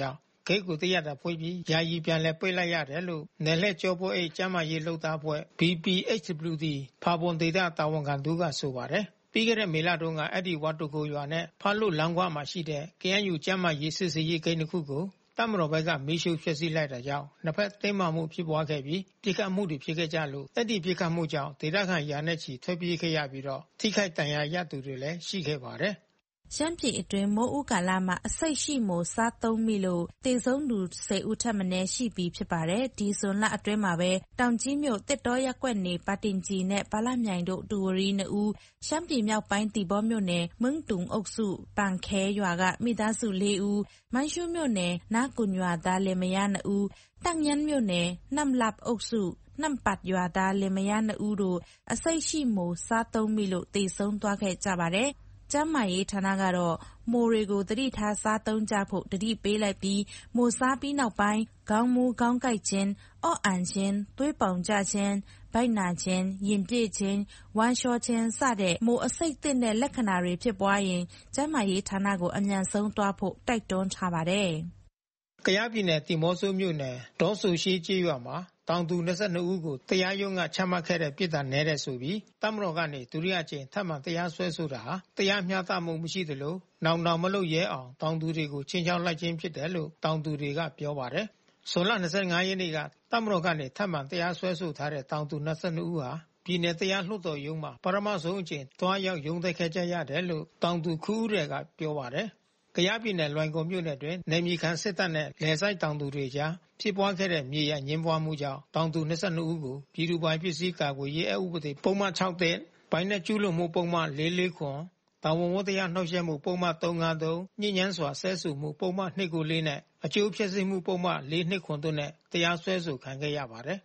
ဂိတ်ကိုတရက်တာဖွင့်ပြီးယာယီပြန်လည်ပိတ်လိုက်ရတယ်လို့နယ်လှည့်ကြောပိုးအိတ်ကျန်းမာရေးလှုပ်သားဖွဲ့ B P H W D ဖာပွန်ဒေသတာဝန်ခံသူကဆိုပါတယ်ပြီးခဲ့တဲ့မေလတုန်းကအဲ့ဒီဝတ်တုကိုရွာနဲ့ဖားလို့လမ်းကွာမှာရှိတဲ့ K N U ကျန်းမာရေးစစ်စေးရေးဂိတ်တစ်ခုကိုတပ်မတော်ဘက်ကမီးရှို့ဖျက်ဆီးလိုက်တာကြောင့်နှစ်ဖက်တင်းမာမှုဖြစ်ပွားခဲ့ပြီးပြစ်ခတ်မှုတွေဖြစ်ခဲ့ကြလို့အဲ့ဒီပြစ်ခတ်မှုကြောင့်ဒေသခံရာနဲ့ချီထွက်ပြေးခဲ့ရပြီးတော့ထိခိုက်ဒဏ်ရာရသူတွေလည်းရှိခဲ့ပါတယ်ရှမ်းပြည်အတွင်းမိုးဥကာလမှာအစိတ်ရှိမို့စားသုံးမိလို့တေဆုံးသူဆယ်ဦးထက်မနည်းရှိပြီးဖြစ်ပါတယ်ဒီဇွန်လအတွင်းမှာပဲတောင်ကြီးမြို့တစ်တော်ရက်ကွက်နေပါတင်ကြီးနဲ့ပါလာမြိုင်တို့တူဝရီနှစ်ဦးရှမ်းပြည်မြောက်ပိုင်းတီဘောမြို့နယ်မင်းတုံအုပ်စုပန်ခဲရွာကမိသားစုလေးဦးမိုင်းရှုမြို့နယ်နာကွန်ရွာသားလင်မယားနှစ်ဦးတန့်ညန်းမြို့နယ်နမ်လပ်အုပ်စုနမ်ပတ်ရွာသားလင်မယားနှစ်ဦးတို့အစိတ်ရှိမို့စားသုံးမိလို့တေဆုံးသွားခဲ့ကြပါတယ်ကျန်းမာရေးဌာနကတော့မိုးတွေကိုသတိထားစားသုံးကြဖို့တတိပေးလိုက်ပြီးမိုးစားပြီးနောက်ပိုင်းခေါင်းမူးခေါင်းကိုက်ခြင်းအော့အန်ခြင်းသွေးပေါင်ကျခြင်းဗိုက်နာခြင်းရင်ပြည့်ခြင်းဝမ်းလျှောခြင်းစတဲ့မိုးအဆိပ်သင့်တဲ့လက္ခဏာတွေဖြစ်ပွားရင်ကျန်းမာရေးဌာနကိုအမြန်ဆုံးသွားဖို့တိုက်တွန်းထားပါတယ်ကယားပြည်နယ်တီမော့ဆိုမြို့နယ်ဒေါ်ဆူရှိကျေးရွာမှာတောင်သူ၂၂ဦးကိုတရားရုံးကချမှတ်ခဲ့တဲ့ပြည်ထောင်နေတဲ့ဆိုပြီးတပ်မတော်ကနေဒုတိယကျင်းထပ်မံတရားစွဲဆိုတာဟာတရားမျှတမှုမရှိသလိုနောင်နောင်မလုပ်ရဲအောင်တောင်သူတွေကိုချင်းချောက်လိုက်ခြင်းဖြစ်တယ်လို့တောင်သူတွေကပြောပါတယ်။ဇွန်လ၂၅ရက်နေ့ကတပ်မတော်ကနေထပ်မံတရားစွဲဆိုထားတဲ့တောင်သူ၂၂ဦးဟာပြည်내တရားလွှတ်တော်ရုံးမှာပထမဆုံးအကြိမ်တွားရောက်ရုံးတက်ခဲ့ကြရတယ်လို့တောင်သူခူးတွေကပြောပါတယ်။ကယားပြည်နယ်လွိုင်ကော်မြို့နယ်တွင်နေမီခံစစ်တပ်နဲ့လယ်ဆိုင်တောင်သူတွေကြားဖြစ်ပွားခဲ့တဲ့မြေရညှင်းပွားမှုကြောင့်တောင်သူ၂၂ဦးကိုပြည်သူ့ပိုင်ပစ္စည်းကာကွယ်ရေးအဥပဒေပုံမှန်၆တဲ့ပိုင်နဲ့ကျူးလွန်မှုပုံမှန်၄၄ခွန်တာဝန်ဝတ္တရားနှောက်ယှက်မှုပုံမှန်၃၅၃ညဉ့်ညမ်းစွာဆဲဆူမှုပုံမှန်၂၉၄နဲ့အကျိုးဖြစ်စေမှုပုံမှန်၄၂ခွန်တို့နဲ့တရားစွဲဆိုခံခဲ့ရပါတယ်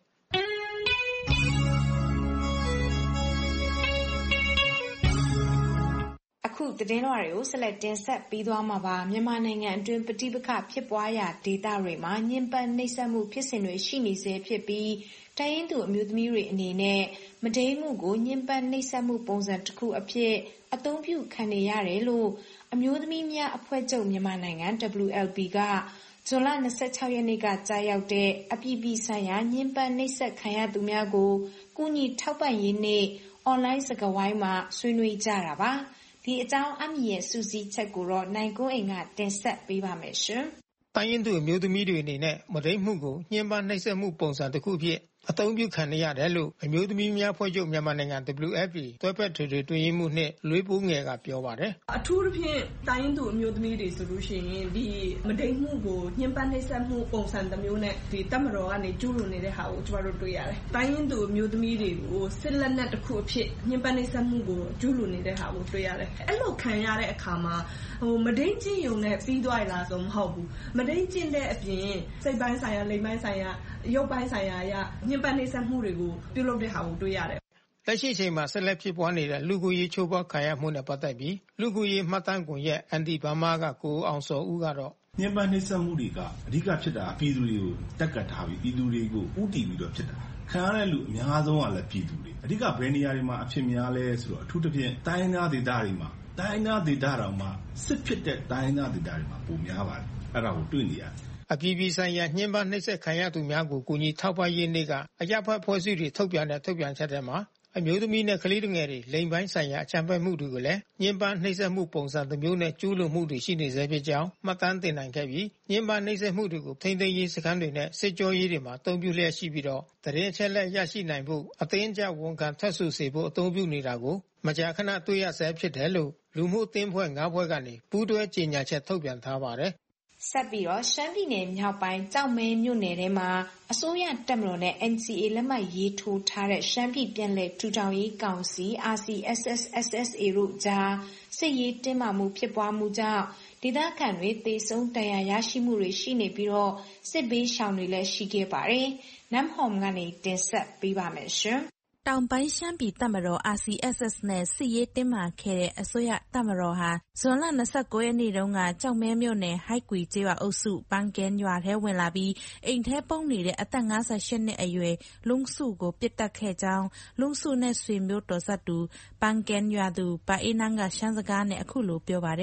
အခုသတင်းလွှာတွေကိုဆက်လက်တင်ဆက်ပြီးသွားမှာပါမြန်မာနိုင်ငံအတွင်းပဋိပက္ခဖြစ်ပွားရာဒေသတွေမှာညှဉ်းပန်းနှိပ်စက်မှုဖြစ်စဉ်တွေရှိနေစေဖြစ်ပြီးတိုင်းရင်းသူအမျိုးသမီးတွေအနေနဲ့မဒိမ်းမှုကိုညှဉ်းပန်းနှိပ်စက်မှုပုံစံတစ်ခုအဖြစ်အသုံးပြုခံနေရတယ်လို့အမျိုးသမီးများအဖွဲ့ချုပ်မြန်မာနိုင်ငံ W L P ကဇွန်လ၂၆ရက်နေ့ကကြားရောက်တဲ့အပြည်ပြည်ဆိုင်ရာညှဉ်းပန်းနှိပ်စက်ခံရသူများကိုကူညီထောက်ပံ့ရေးနေ့အွန်လိုင်းစကားဝိုင်းမှာဆွေးနွေးကြတာပါဒီအကြောင်းအမီရဲ့စူးစီးချက်ကိုတော့နိုင်ကွန်းအိမ်ကတင်ဆက်ပေးပါမယ်ရှင်။တိုင်းရင်းသူအမျိုးသမီးတွေအနေနဲ့မဒိမ်းမှုကိုညှဉ်းပန်းနှိပ်စက်မှုပုံစံတစ်ခုဖြစ်အသုံးပြုခံရတယ်လို့အမျိုးသမီးများဖွဲ့ချုပ်မြန်မာနိုင်ငံ W F P တွဲဖက်ထွေထွေတွင်ရေးမှုနှင့်လွေးပိုးငယ်ကပြောပါတယ်အထူးသဖြင့်တိုင်းရင်းသူအမျိုးသမီးတွေဆိုလို့ရှိရင်ဒီမဒိမ်းမှုကိုညှဉ်းပန်းနှိပ်စက်မှုပုံစံတစ်မျိုးနဲ့ဒီတပ်မတော်ကနေကျူးလွန်နေတဲ့ဟာကိုကျမတို့တွေ့ရတယ်တိုင်းရင်းသူအမျိုးသမီးတွေကိုစစ်လက်နက်တစ်ခုအဖြစ်ညှဉ်းပန်းနှိပ်စက်မှုကိုကျူးလွန်နေတဲ့ဟာကိုတွေ့ရတယ်အဲ့လိုခံရတဲ့အခါမှာဟိုမဒိမ်းကျင့်ရုံနဲ့ပြီးသွားလားဆိုမဟုတ်ဘူးမဒိမ်းကျင့်တဲ့အပြင်စိတ်ပိုင်းဆိုင်ရာလိမ်ပိုင်းဆိုင်ရာရုပ်ပိုင်းဆိုင်ရာရညှဉ်းပန်းနှိပ်စက်မှုတွေကိုပြုလုပ်တဲ့ဟာကိုတွေ့ရတယ်။လက်ရှိအချိန်မှာဆက်လက်ဖြစ်ပွားနေတဲ့လူကိုရေးချိုးဖောက်ခံရမှုနဲ့ပတ်သက်ပြီးလူကိုရေးမှတ်တမ်းကွန်ရက်အန်တီဘာမာကကိုအောင်စောဦးကတော့ညှဉ်းပန်းနှိပ်စက်မှုတွေကအဓိကဖြစ်တာပြည်သူတွေကိုတက်ကတ်ထားပြီးပြည်သူတွေကိုဥတီပြီးတော့ဖြစ်တာခံရတဲ့လူအများဆုံးကလည်းပြည်သူတွေအဓိကဘယ်နေရာတွေမှာအဖြစ်များလဲဆိုတော့အထူးသဖြင့်တိုင်းသားဒေသတွေမှာတိုင်းသားဒေသတော်မှာစစ်ဖြစ်တဲ့တိုင်းသားဒေသတွေမှာပုံများပါတယ်အဲ့ဒါကိုတွေ့နေရတယ်အပြည်ပြည်ဆိုင်ရာညှဉ်းပန်းနှိပ်စက်ခံရသူများကိုကူညီထောက်ပံ့ရေးနေ့ကအကြမ်းဖက်ဖွဲ့စည်းတွေထုတ်ပြန်တဲ့ထုတ်ပြန်ချက်ထဲမှာအမျိုးသမီးနဲ့ကလေးငယ်တွေလိင်ပိုင်းဆိုင်ရာအကြမ်းဖက်မှုတွေကိုလည်းညှဉ်းပန်းနှိပ်စက်မှုပုံစံတစ်မျိုးနဲ့ကျူးလွန်မှုတွေရှိနေစေဖြစ်ကြောင်းမှတ်တမ်းတင်နိုင်ခဲ့ပြီးညှဉ်းပန်းနှိပ်စက်မှုတွေကိုထိန်းသိမ်းရေးစခန်းတွေနဲ့စစ်ကြောရေးတွေမှာအသုံးပြုလျက်ရှိပြီးတော့တရင်ချက်လက်ရရှိနိုင်ဖို့အသင်းကျဝန်ခံထွက်ဆိုစေဖို့အသုံးပြုနေတာကိုမကြာခဏတွေ့ရဆဲဖြစ်တယ်လို့လူမှုအသင်းဖွဲ့၅ဖွဲ့ကနေပူးတွဲကြေညာချက်ထုတ်ပြန်ထားပါတယ်ဆက်ပြီးတော့ရှမ်းပြည်နယ်မြောက်ပိုင်းကြောက်မဲမြို့နယ်ထဲမှာအစိုးရတပ်မတော်နဲ့ N C A လက်မှတ်ရေးထိုးထားတဲ့ရှမ်းပြည်ပြည်နယ်ထူထောင်ရေးကောင်စီ R C S S S S A တို့ကြားစစ်ရေးတင်းမာမှုဖြစ်ပွားမှုကြောင့်ဒေသခံတွေသေဆုံးဒဏ်ရာရရှိမှုတွေရှိနေပြီးတော့စစ်ဘေးရှောင်တွေလည်းရှိခဲ့ပါတယ်။နမ်ဟောမ်ကနေတင်ဆက်ပေးပါမယ်ရှင်။တောင်ပိုင်းရှမ်းပြည်တပ်မတော် R C S S နဲ့စစ်ရေးတင်းမာခဲ့တဲ့အစိုးရတပ်မတော်ဟာဇွန်လ၂၉ရက်နေ့တုန်းကကြောက်မဲမြို့နယ်ဟိုက်ကွီကျေးရွာအုပ်စုပန်းကဲရွာထဲဝင်လာပြီးအိမ်ထဲပုန်းနေတဲ့အသက်၅၈နှစ်အရွယ်လုံစုကိုပစ်တက်ခဲ့ကြောင်းလုံစုနဲ့ဆွေမျိုးတော်စပ်သူပန်းကဲရွာသူပါအေးနန်းကရှမ်းစကားနဲ့အခုလိုပြောပါတယ်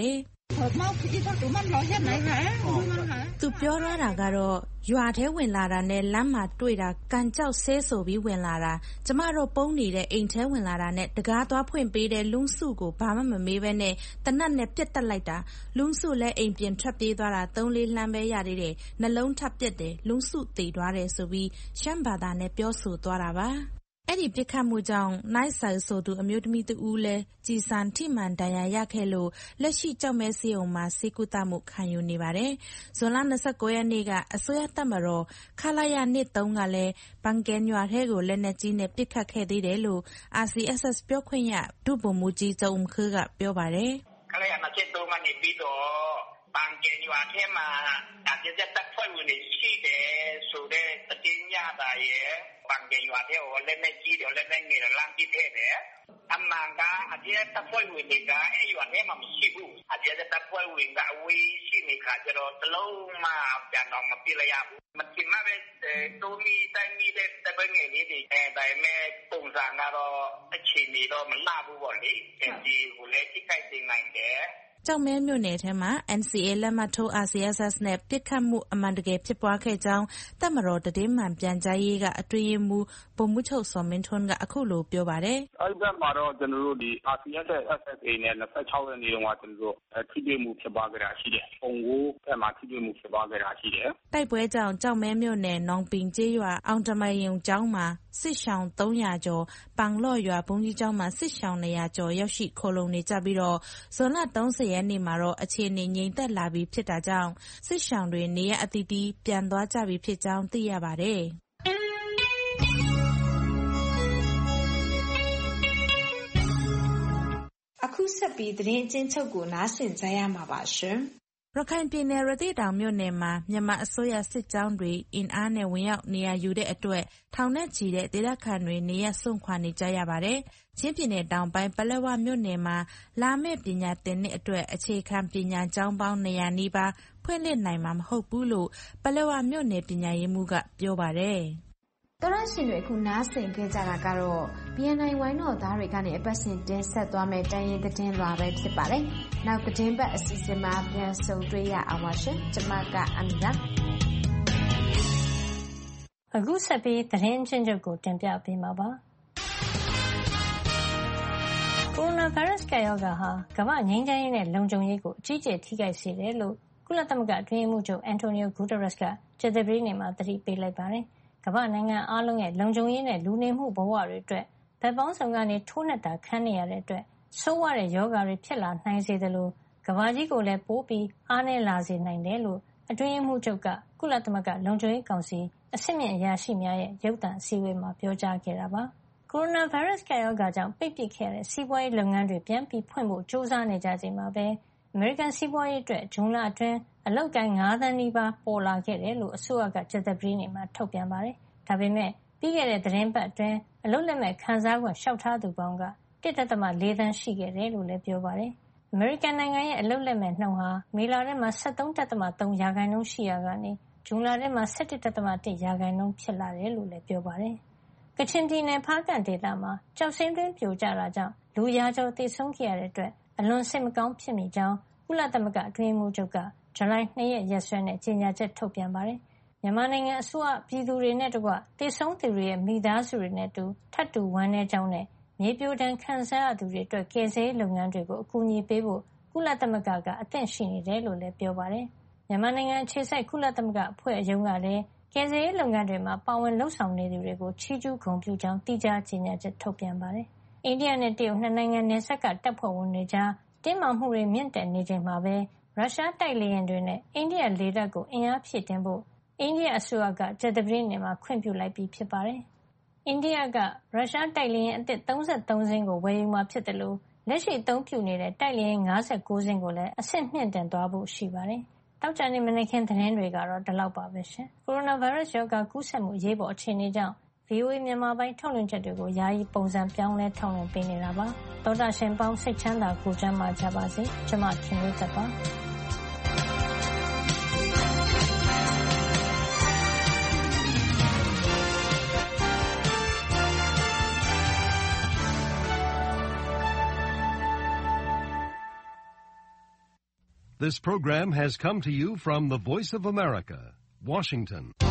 သူပြောရတာကတော့ရွာထဲဝင်လာတာနဲ့လမ်းမှာတွေ့တာကန်ကြောက်ဆဲဆိုပြီးဝင်လာတာကျမတို့ပုံနေတဲ့အိမ်ထဲဝင်လာတာနဲ့တကားသွားဖွင့်ပေးတဲ့လုံစုကိုဘာမှမမေးဘဲနဲ့တနတ်နဲ့ပြတ်တက်လိုက်တာလုံစုလည်းအိမ်ပြင်ထွက်ပြေးသွားတာသုံးလေးလှမ်းပဲရသေးတယ်နှလုံးထပ်ပြတ်တယ်လုံစုတည်သွားတယ်ဆိုပြီးရှမ်းဘာသာနဲ့ပြောဆိုသွားတာပါအဲ့ဒီပြစ်ခတ်မှုကြောင့်နိုင်ဆိုင်ဆိုသူအမျိုးသမီးတဦးလဲကြည်စံထိမှန်ဒဏ်ရာရခဲ့လို့လက်ရှိကြောက်မဲစီအောင်မှာစေကူတာမှုခံယူနေပါတယ်။ဇွန်လ၂၉ရက်နေ့ကအစိုးရတပ်မတော်ခလာရနှစ်သုံးကလည်းဘန်ကင်ရွာထဲကိုလက်နက်ကြီးနဲ့ပစ်ခတ်ခဲ့သေးတယ်လို့ အာစီအက်စ်အက်စ် ပြောခွင့်ရဒုဗိုလ်မှူးကြီးကျော်ဦးခါးကပြောပါတယ်။ခလာရနှစ်သုံးကနေပြီးတော့ဘန်ကင်ရွာထဲမှာအကြမ်းတပ်ဖွဲ့ဝင်တွေရှိတယ်ဆိုတဲ့တင်ရတာရဲ့ဘန်ကင်ရွာထဲကိုလက်နဲ့ကြီးတယ်လက်နဲ့ငယ်လမ်းပြစ်ခဲ့တယ်အမှန်ကအကျဉ်းတပ်ဖွဲ့ဝင်တွေကအဲ့ရွာထဲမှာမရှိဘူးအကျဉ်းတပ်ဖွဲ့ဝင်ကအဝေးရှိနေခါကျတော့တလုံးမှပြန်တော့မပြလိုက်ရဘူးမတင်မပဲတိုးမီတိုင်းမီတဲ့တပည့်ငယ်လေးတွေအဲဒါပေမဲ့ပုံစံကတော့အခြေအနေတော့မလှဘူးပေါ့လေဒီကိုလည်းထိခိုက်နေနိုင်တယ်ကျောက်မဲမြို့နယ်ထဲမှာ N C A လက်မှတ်ထိုး အာစီအက်စ်အက်စ် နဲ့ပစ်ခတ်မှုအမှန်တကယ်ဖြစ်ပွားခဲ့ကြောင်းတပ်မတော်သတင်းမှန်ပြန်ကြားရေးကအတွင်းရေးမှူးဗိုလ်မှူးချုပ်စောမင်းထွန်းကအခုလိုပြောပါတယ်။အဲဒီဘက်မှာတော့ကျွန်တော်တို့ဒီ အာစီအက်စ်အက်စ် နဲ့၂၆ရက်နေ့တုန်းကကျွန်တော်တို့ထိတွေ့မှုဖြစ်ပွားခဲ့တာရှိတယ်။ပုံကိုဘက်မှာထိတွေ့မှုဖြစ်ပွားခဲ့တာရှိတယ်။တိုက်ပွဲကြောင့်ကျောက်မဲမြို့နယ်နောင်ပင်ကျေးရွာအောင်တမယုံကျောင်းမှာစစ်ရှောင်းသုံးရာကျော်ပန်လော့ရွာဘုံကြီးကျောင်းမှာစစ်ရှောင်းနှစ်ရာကျော်ရောက်ရှိခိုလုံနေကြပြီးတော့ဇွန်လ၃၀ရက်နေ့မှာတော့အခြေအနေငြိမ်သက်လာပြီးဖြစ်တာကြောင့်စစ်ရှောင်းတွေနေရအသီးသီးပြန်သွားကြပြီဖြစ်ကြောင်းသိရပါတယ်အခုဆက်ပြီးသတင်းအကျဉ်းချုပ်ကိုနားဆင်ကြရမှာပါရှင်ရခိုင်ပြည်နယ်ရသေ့တောင်မြို့နယ်မှာမြန်မာအစိုးရစစ်ကြောင်းတွေအင်အားနဲ့ဝင်ရောက်နေရာယူတဲ့အတွက်ထောင်နဲ့ချီတဲ့ဒေသခံတွေနေရပ်စွန့်ခွာနေကြရပါတယ်။ချင်းပြည်နယ်တောင်ပိုင်းပလက်ဝမြို့နယ်မှာလာမယ့်ပညာသင်နှစ်အတွက်အခြေခံပညာကျောင်းပေါင်း၂ရာနီးပါးဖွင့်လှစ်နိုင်မှာမဟုတ်ဘူးလို့ပလက်ဝမြို့နယ်ပညာရေးမှူးကပြောပါတယ်။တော်ရရှင်တွေအခုနားဆင်ခဲ့ကြတာကတော့ ဘီအန်အိုင် ဝိုင်းတော်သားတွေကနေအပတ်စဉ်တင်ဆက်သွားမယ့်တိုင်းရင်းသတင်းလွှာပဲဖြစ်ပါတယ်။နောက်သတင်းပတ်အစီအစဉ်မှာပြန်ဆုံတွေ့ရအောင်ပါရှင်။ကျွန်မကအမီပါ။အခုဆက်ပြီးသတင်းချင်းချုပ်ကိုတင်ပြပေးမှာပါ။ကိုရိုနာဗိုင်းရပ်စ်ကပ်ရောဂါဟာကမ္ဘာ့ငြိမ်းချမ်းရေးနဲ့လုံခြုံရေးကိုအကြီးအကျယ်ထိခိုက်စေတယ်လို့ကုလသမဂ္ဂအတွင်းရေးမှူးချုပ်အန်တိုနီယိုဂူတာရက်စ်ကကြာသပတေးနေ့မှာသတိပေးလိုက်ပါတယ်။ကမ္ဘာနိုင်ငံအားလုံးရဲ့လုံခြုံရေးနဲ့လူနေမှုဘဝတွေအတွက်ဗတ်ပေါင်းဆောင်ကနေထိုးနှက်တာခံနေရတဲ့အတွက်ဆိုးဝါးတဲ့ရောဂါတွေဖြစ်လာနိုင်စေသလိုကမ္ဘာကြီးကိုလည်းပိုပြီးအားနည်းလာစေနိုင်တယ်လို့အတွင်းရေးမှူးချုပ်ကကုလသမဂ္ဂလုံခြုံရေးကောင်စီအဆင့်မြင့်အရာရှိများရဲ့ရုပ်သံအစည်းအဝေးမှာပြောကြားခဲ့တာပါ။ကိုရိုနာဗိုင်းရပ်စ်ကပ်ရောဂါကြောင့်ပိတ်ပစ်ခဲ့တဲ့စီးပွားရေးလုပ်ငန်းတွေပြန်ပြီးဖွင့်ဖို့ကြိုးစားနေကြချိန်မှာပဲအမေရိကန်စီးပွားရေးအတွက်ဂျွန်လအတွင်းအလုပ်ကိုင်၅သန်းနီးပါးပေါ်လာခဲ့တယ်လို့အစိုးရကကြာသပတေးနေ့မှာထုတ်ပြန်ပါတယ်။ဒါပေမဲ့ပြီးခဲ့တဲ့သတင်းပတ်အတွင်းအလုပ်လက်မဲ့ခံစားခွင့်လျှောက်ထားသူပေါင်းက တစ်ဒသမ လေးသန်းရှိခဲ့တယ်လို့လည်းပြောပါတယ်။အမေရိကန်နိုင်ငံရဲ့အလုပ်လက်မဲ့နှုန်းဟာမေလထဲမှာ၁၃ဒသမ၃ရာခိုင်နှုန်းရှိရာကနေဇွန်လထဲမှာ၁၁ဒသမ၁ရာခိုင်နှုန်းဖြစ်လာတယ်လို့လည်းပြောပါတယ်။ကချင်ပြည်နယ်ဖားကန့်ဒေသမှာကျောက်စိမ်းတွင်းပြိုကျတာကြောင့်လူရာကျော်သေဆုံးခဲ့ရတဲ့အတွက်အလွန်စိတ်မကောင်းဖြစ်မိကြောင်းကုလသမဂ္ဂအတွင်းရေးမှူးချုပ်ကဇူလိုင်၂ရက်ရက်စွဲနဲ့ကြေညာချက်ထုတ်ပြန်ပါတယ်။မြန်မာနိုင်ငံအစိုးရပြည်သူတွေနဲ့တကွသေဆုံးသူတွေရဲ့မိသားစုတွေနဲ့တူထပ်တူဝမ်းနည်းကြောင်းနဲ့မြေပြိုဒဏ်ခံစားရသူတွေအတွက်ကယ်ဆယ်ရေးလုပ်ငန်းတွေကိုအကူအညီပေးဖို့ကုလသမဂ္ဂကအသင့်ရှိနေတယ်လို့လည်းပြောပါတယ်။မြန်မာနိုင်ငံအခြေစိုက်ကုလသမဂ္ဂအဖွဲ့အရုံးကလည်းကယ်ဆယ်ရေးလုပ်ငန်းတွေမှာပါဝင်လှုပ်ဆောင်နေသူတွေကိုချီးကျူးဂုဏ်ပြုကြောင်းတိကျကြေညာချက်ထုတ်ပြန်ပါတယ်။အိန္ဒိယနဲ့တရုတ်နှစ်နိုင်ငံနယ်စပ်ကတပ်ဖွဲ့ဝင်တွေကြားတင်းမာမှုတွေမြင့်တက်နေချိန်မှာပဲရုရှားတိုက်လေယာဉ်တွေနဲ့အိန္ဒိယလေတပ်ကိုအင်အားဖြည့်တင်းဖို့အိန္ဒိယအစိုးရကကြာသပတေးနေ့မှာခွင့်ပြုလိုက်ပြီဖြစ်ပါတယ်။အိန္ဒိယကရုရှားတိုက်လေယာဉ်အသစ်၃၃စင်းကိုဝယ်ယူမှာဖြစ်တယ်လို့လက်ရှိအသုံးပြုနေတဲ့တိုက်လေယာဉ်၅၉စင်းကိုလည်းအဆင့်မြင့်တင်သွားဖို့ရှိပါတယ်။တောက်ကြနေမနေ့ခင်သတင်းတွေကတော့ဒီလောက်ပါပဲရှင်။ကိုရိုနာဗိုင်းရပ်စ်ရောဂါကူးစက်မှုအရေးပေါ်အခြေအနေကြောင့် ဗွီအိုအေ မြန်မာပိုင်းထုတ်လွှင့်ချက်တွေကိုယာယီပုံစံပြောင်းလဲထုတ်လွှင့်ပေးနေတာပါ။သောတာရှင်ပေါင်းစိတ်ချမ်းသာကိုယ်ကျန်းမာကြပါစေ။ကျွန်မခင်လေးသက်ပါ။ This program has come to you from the Voice of America, Washington.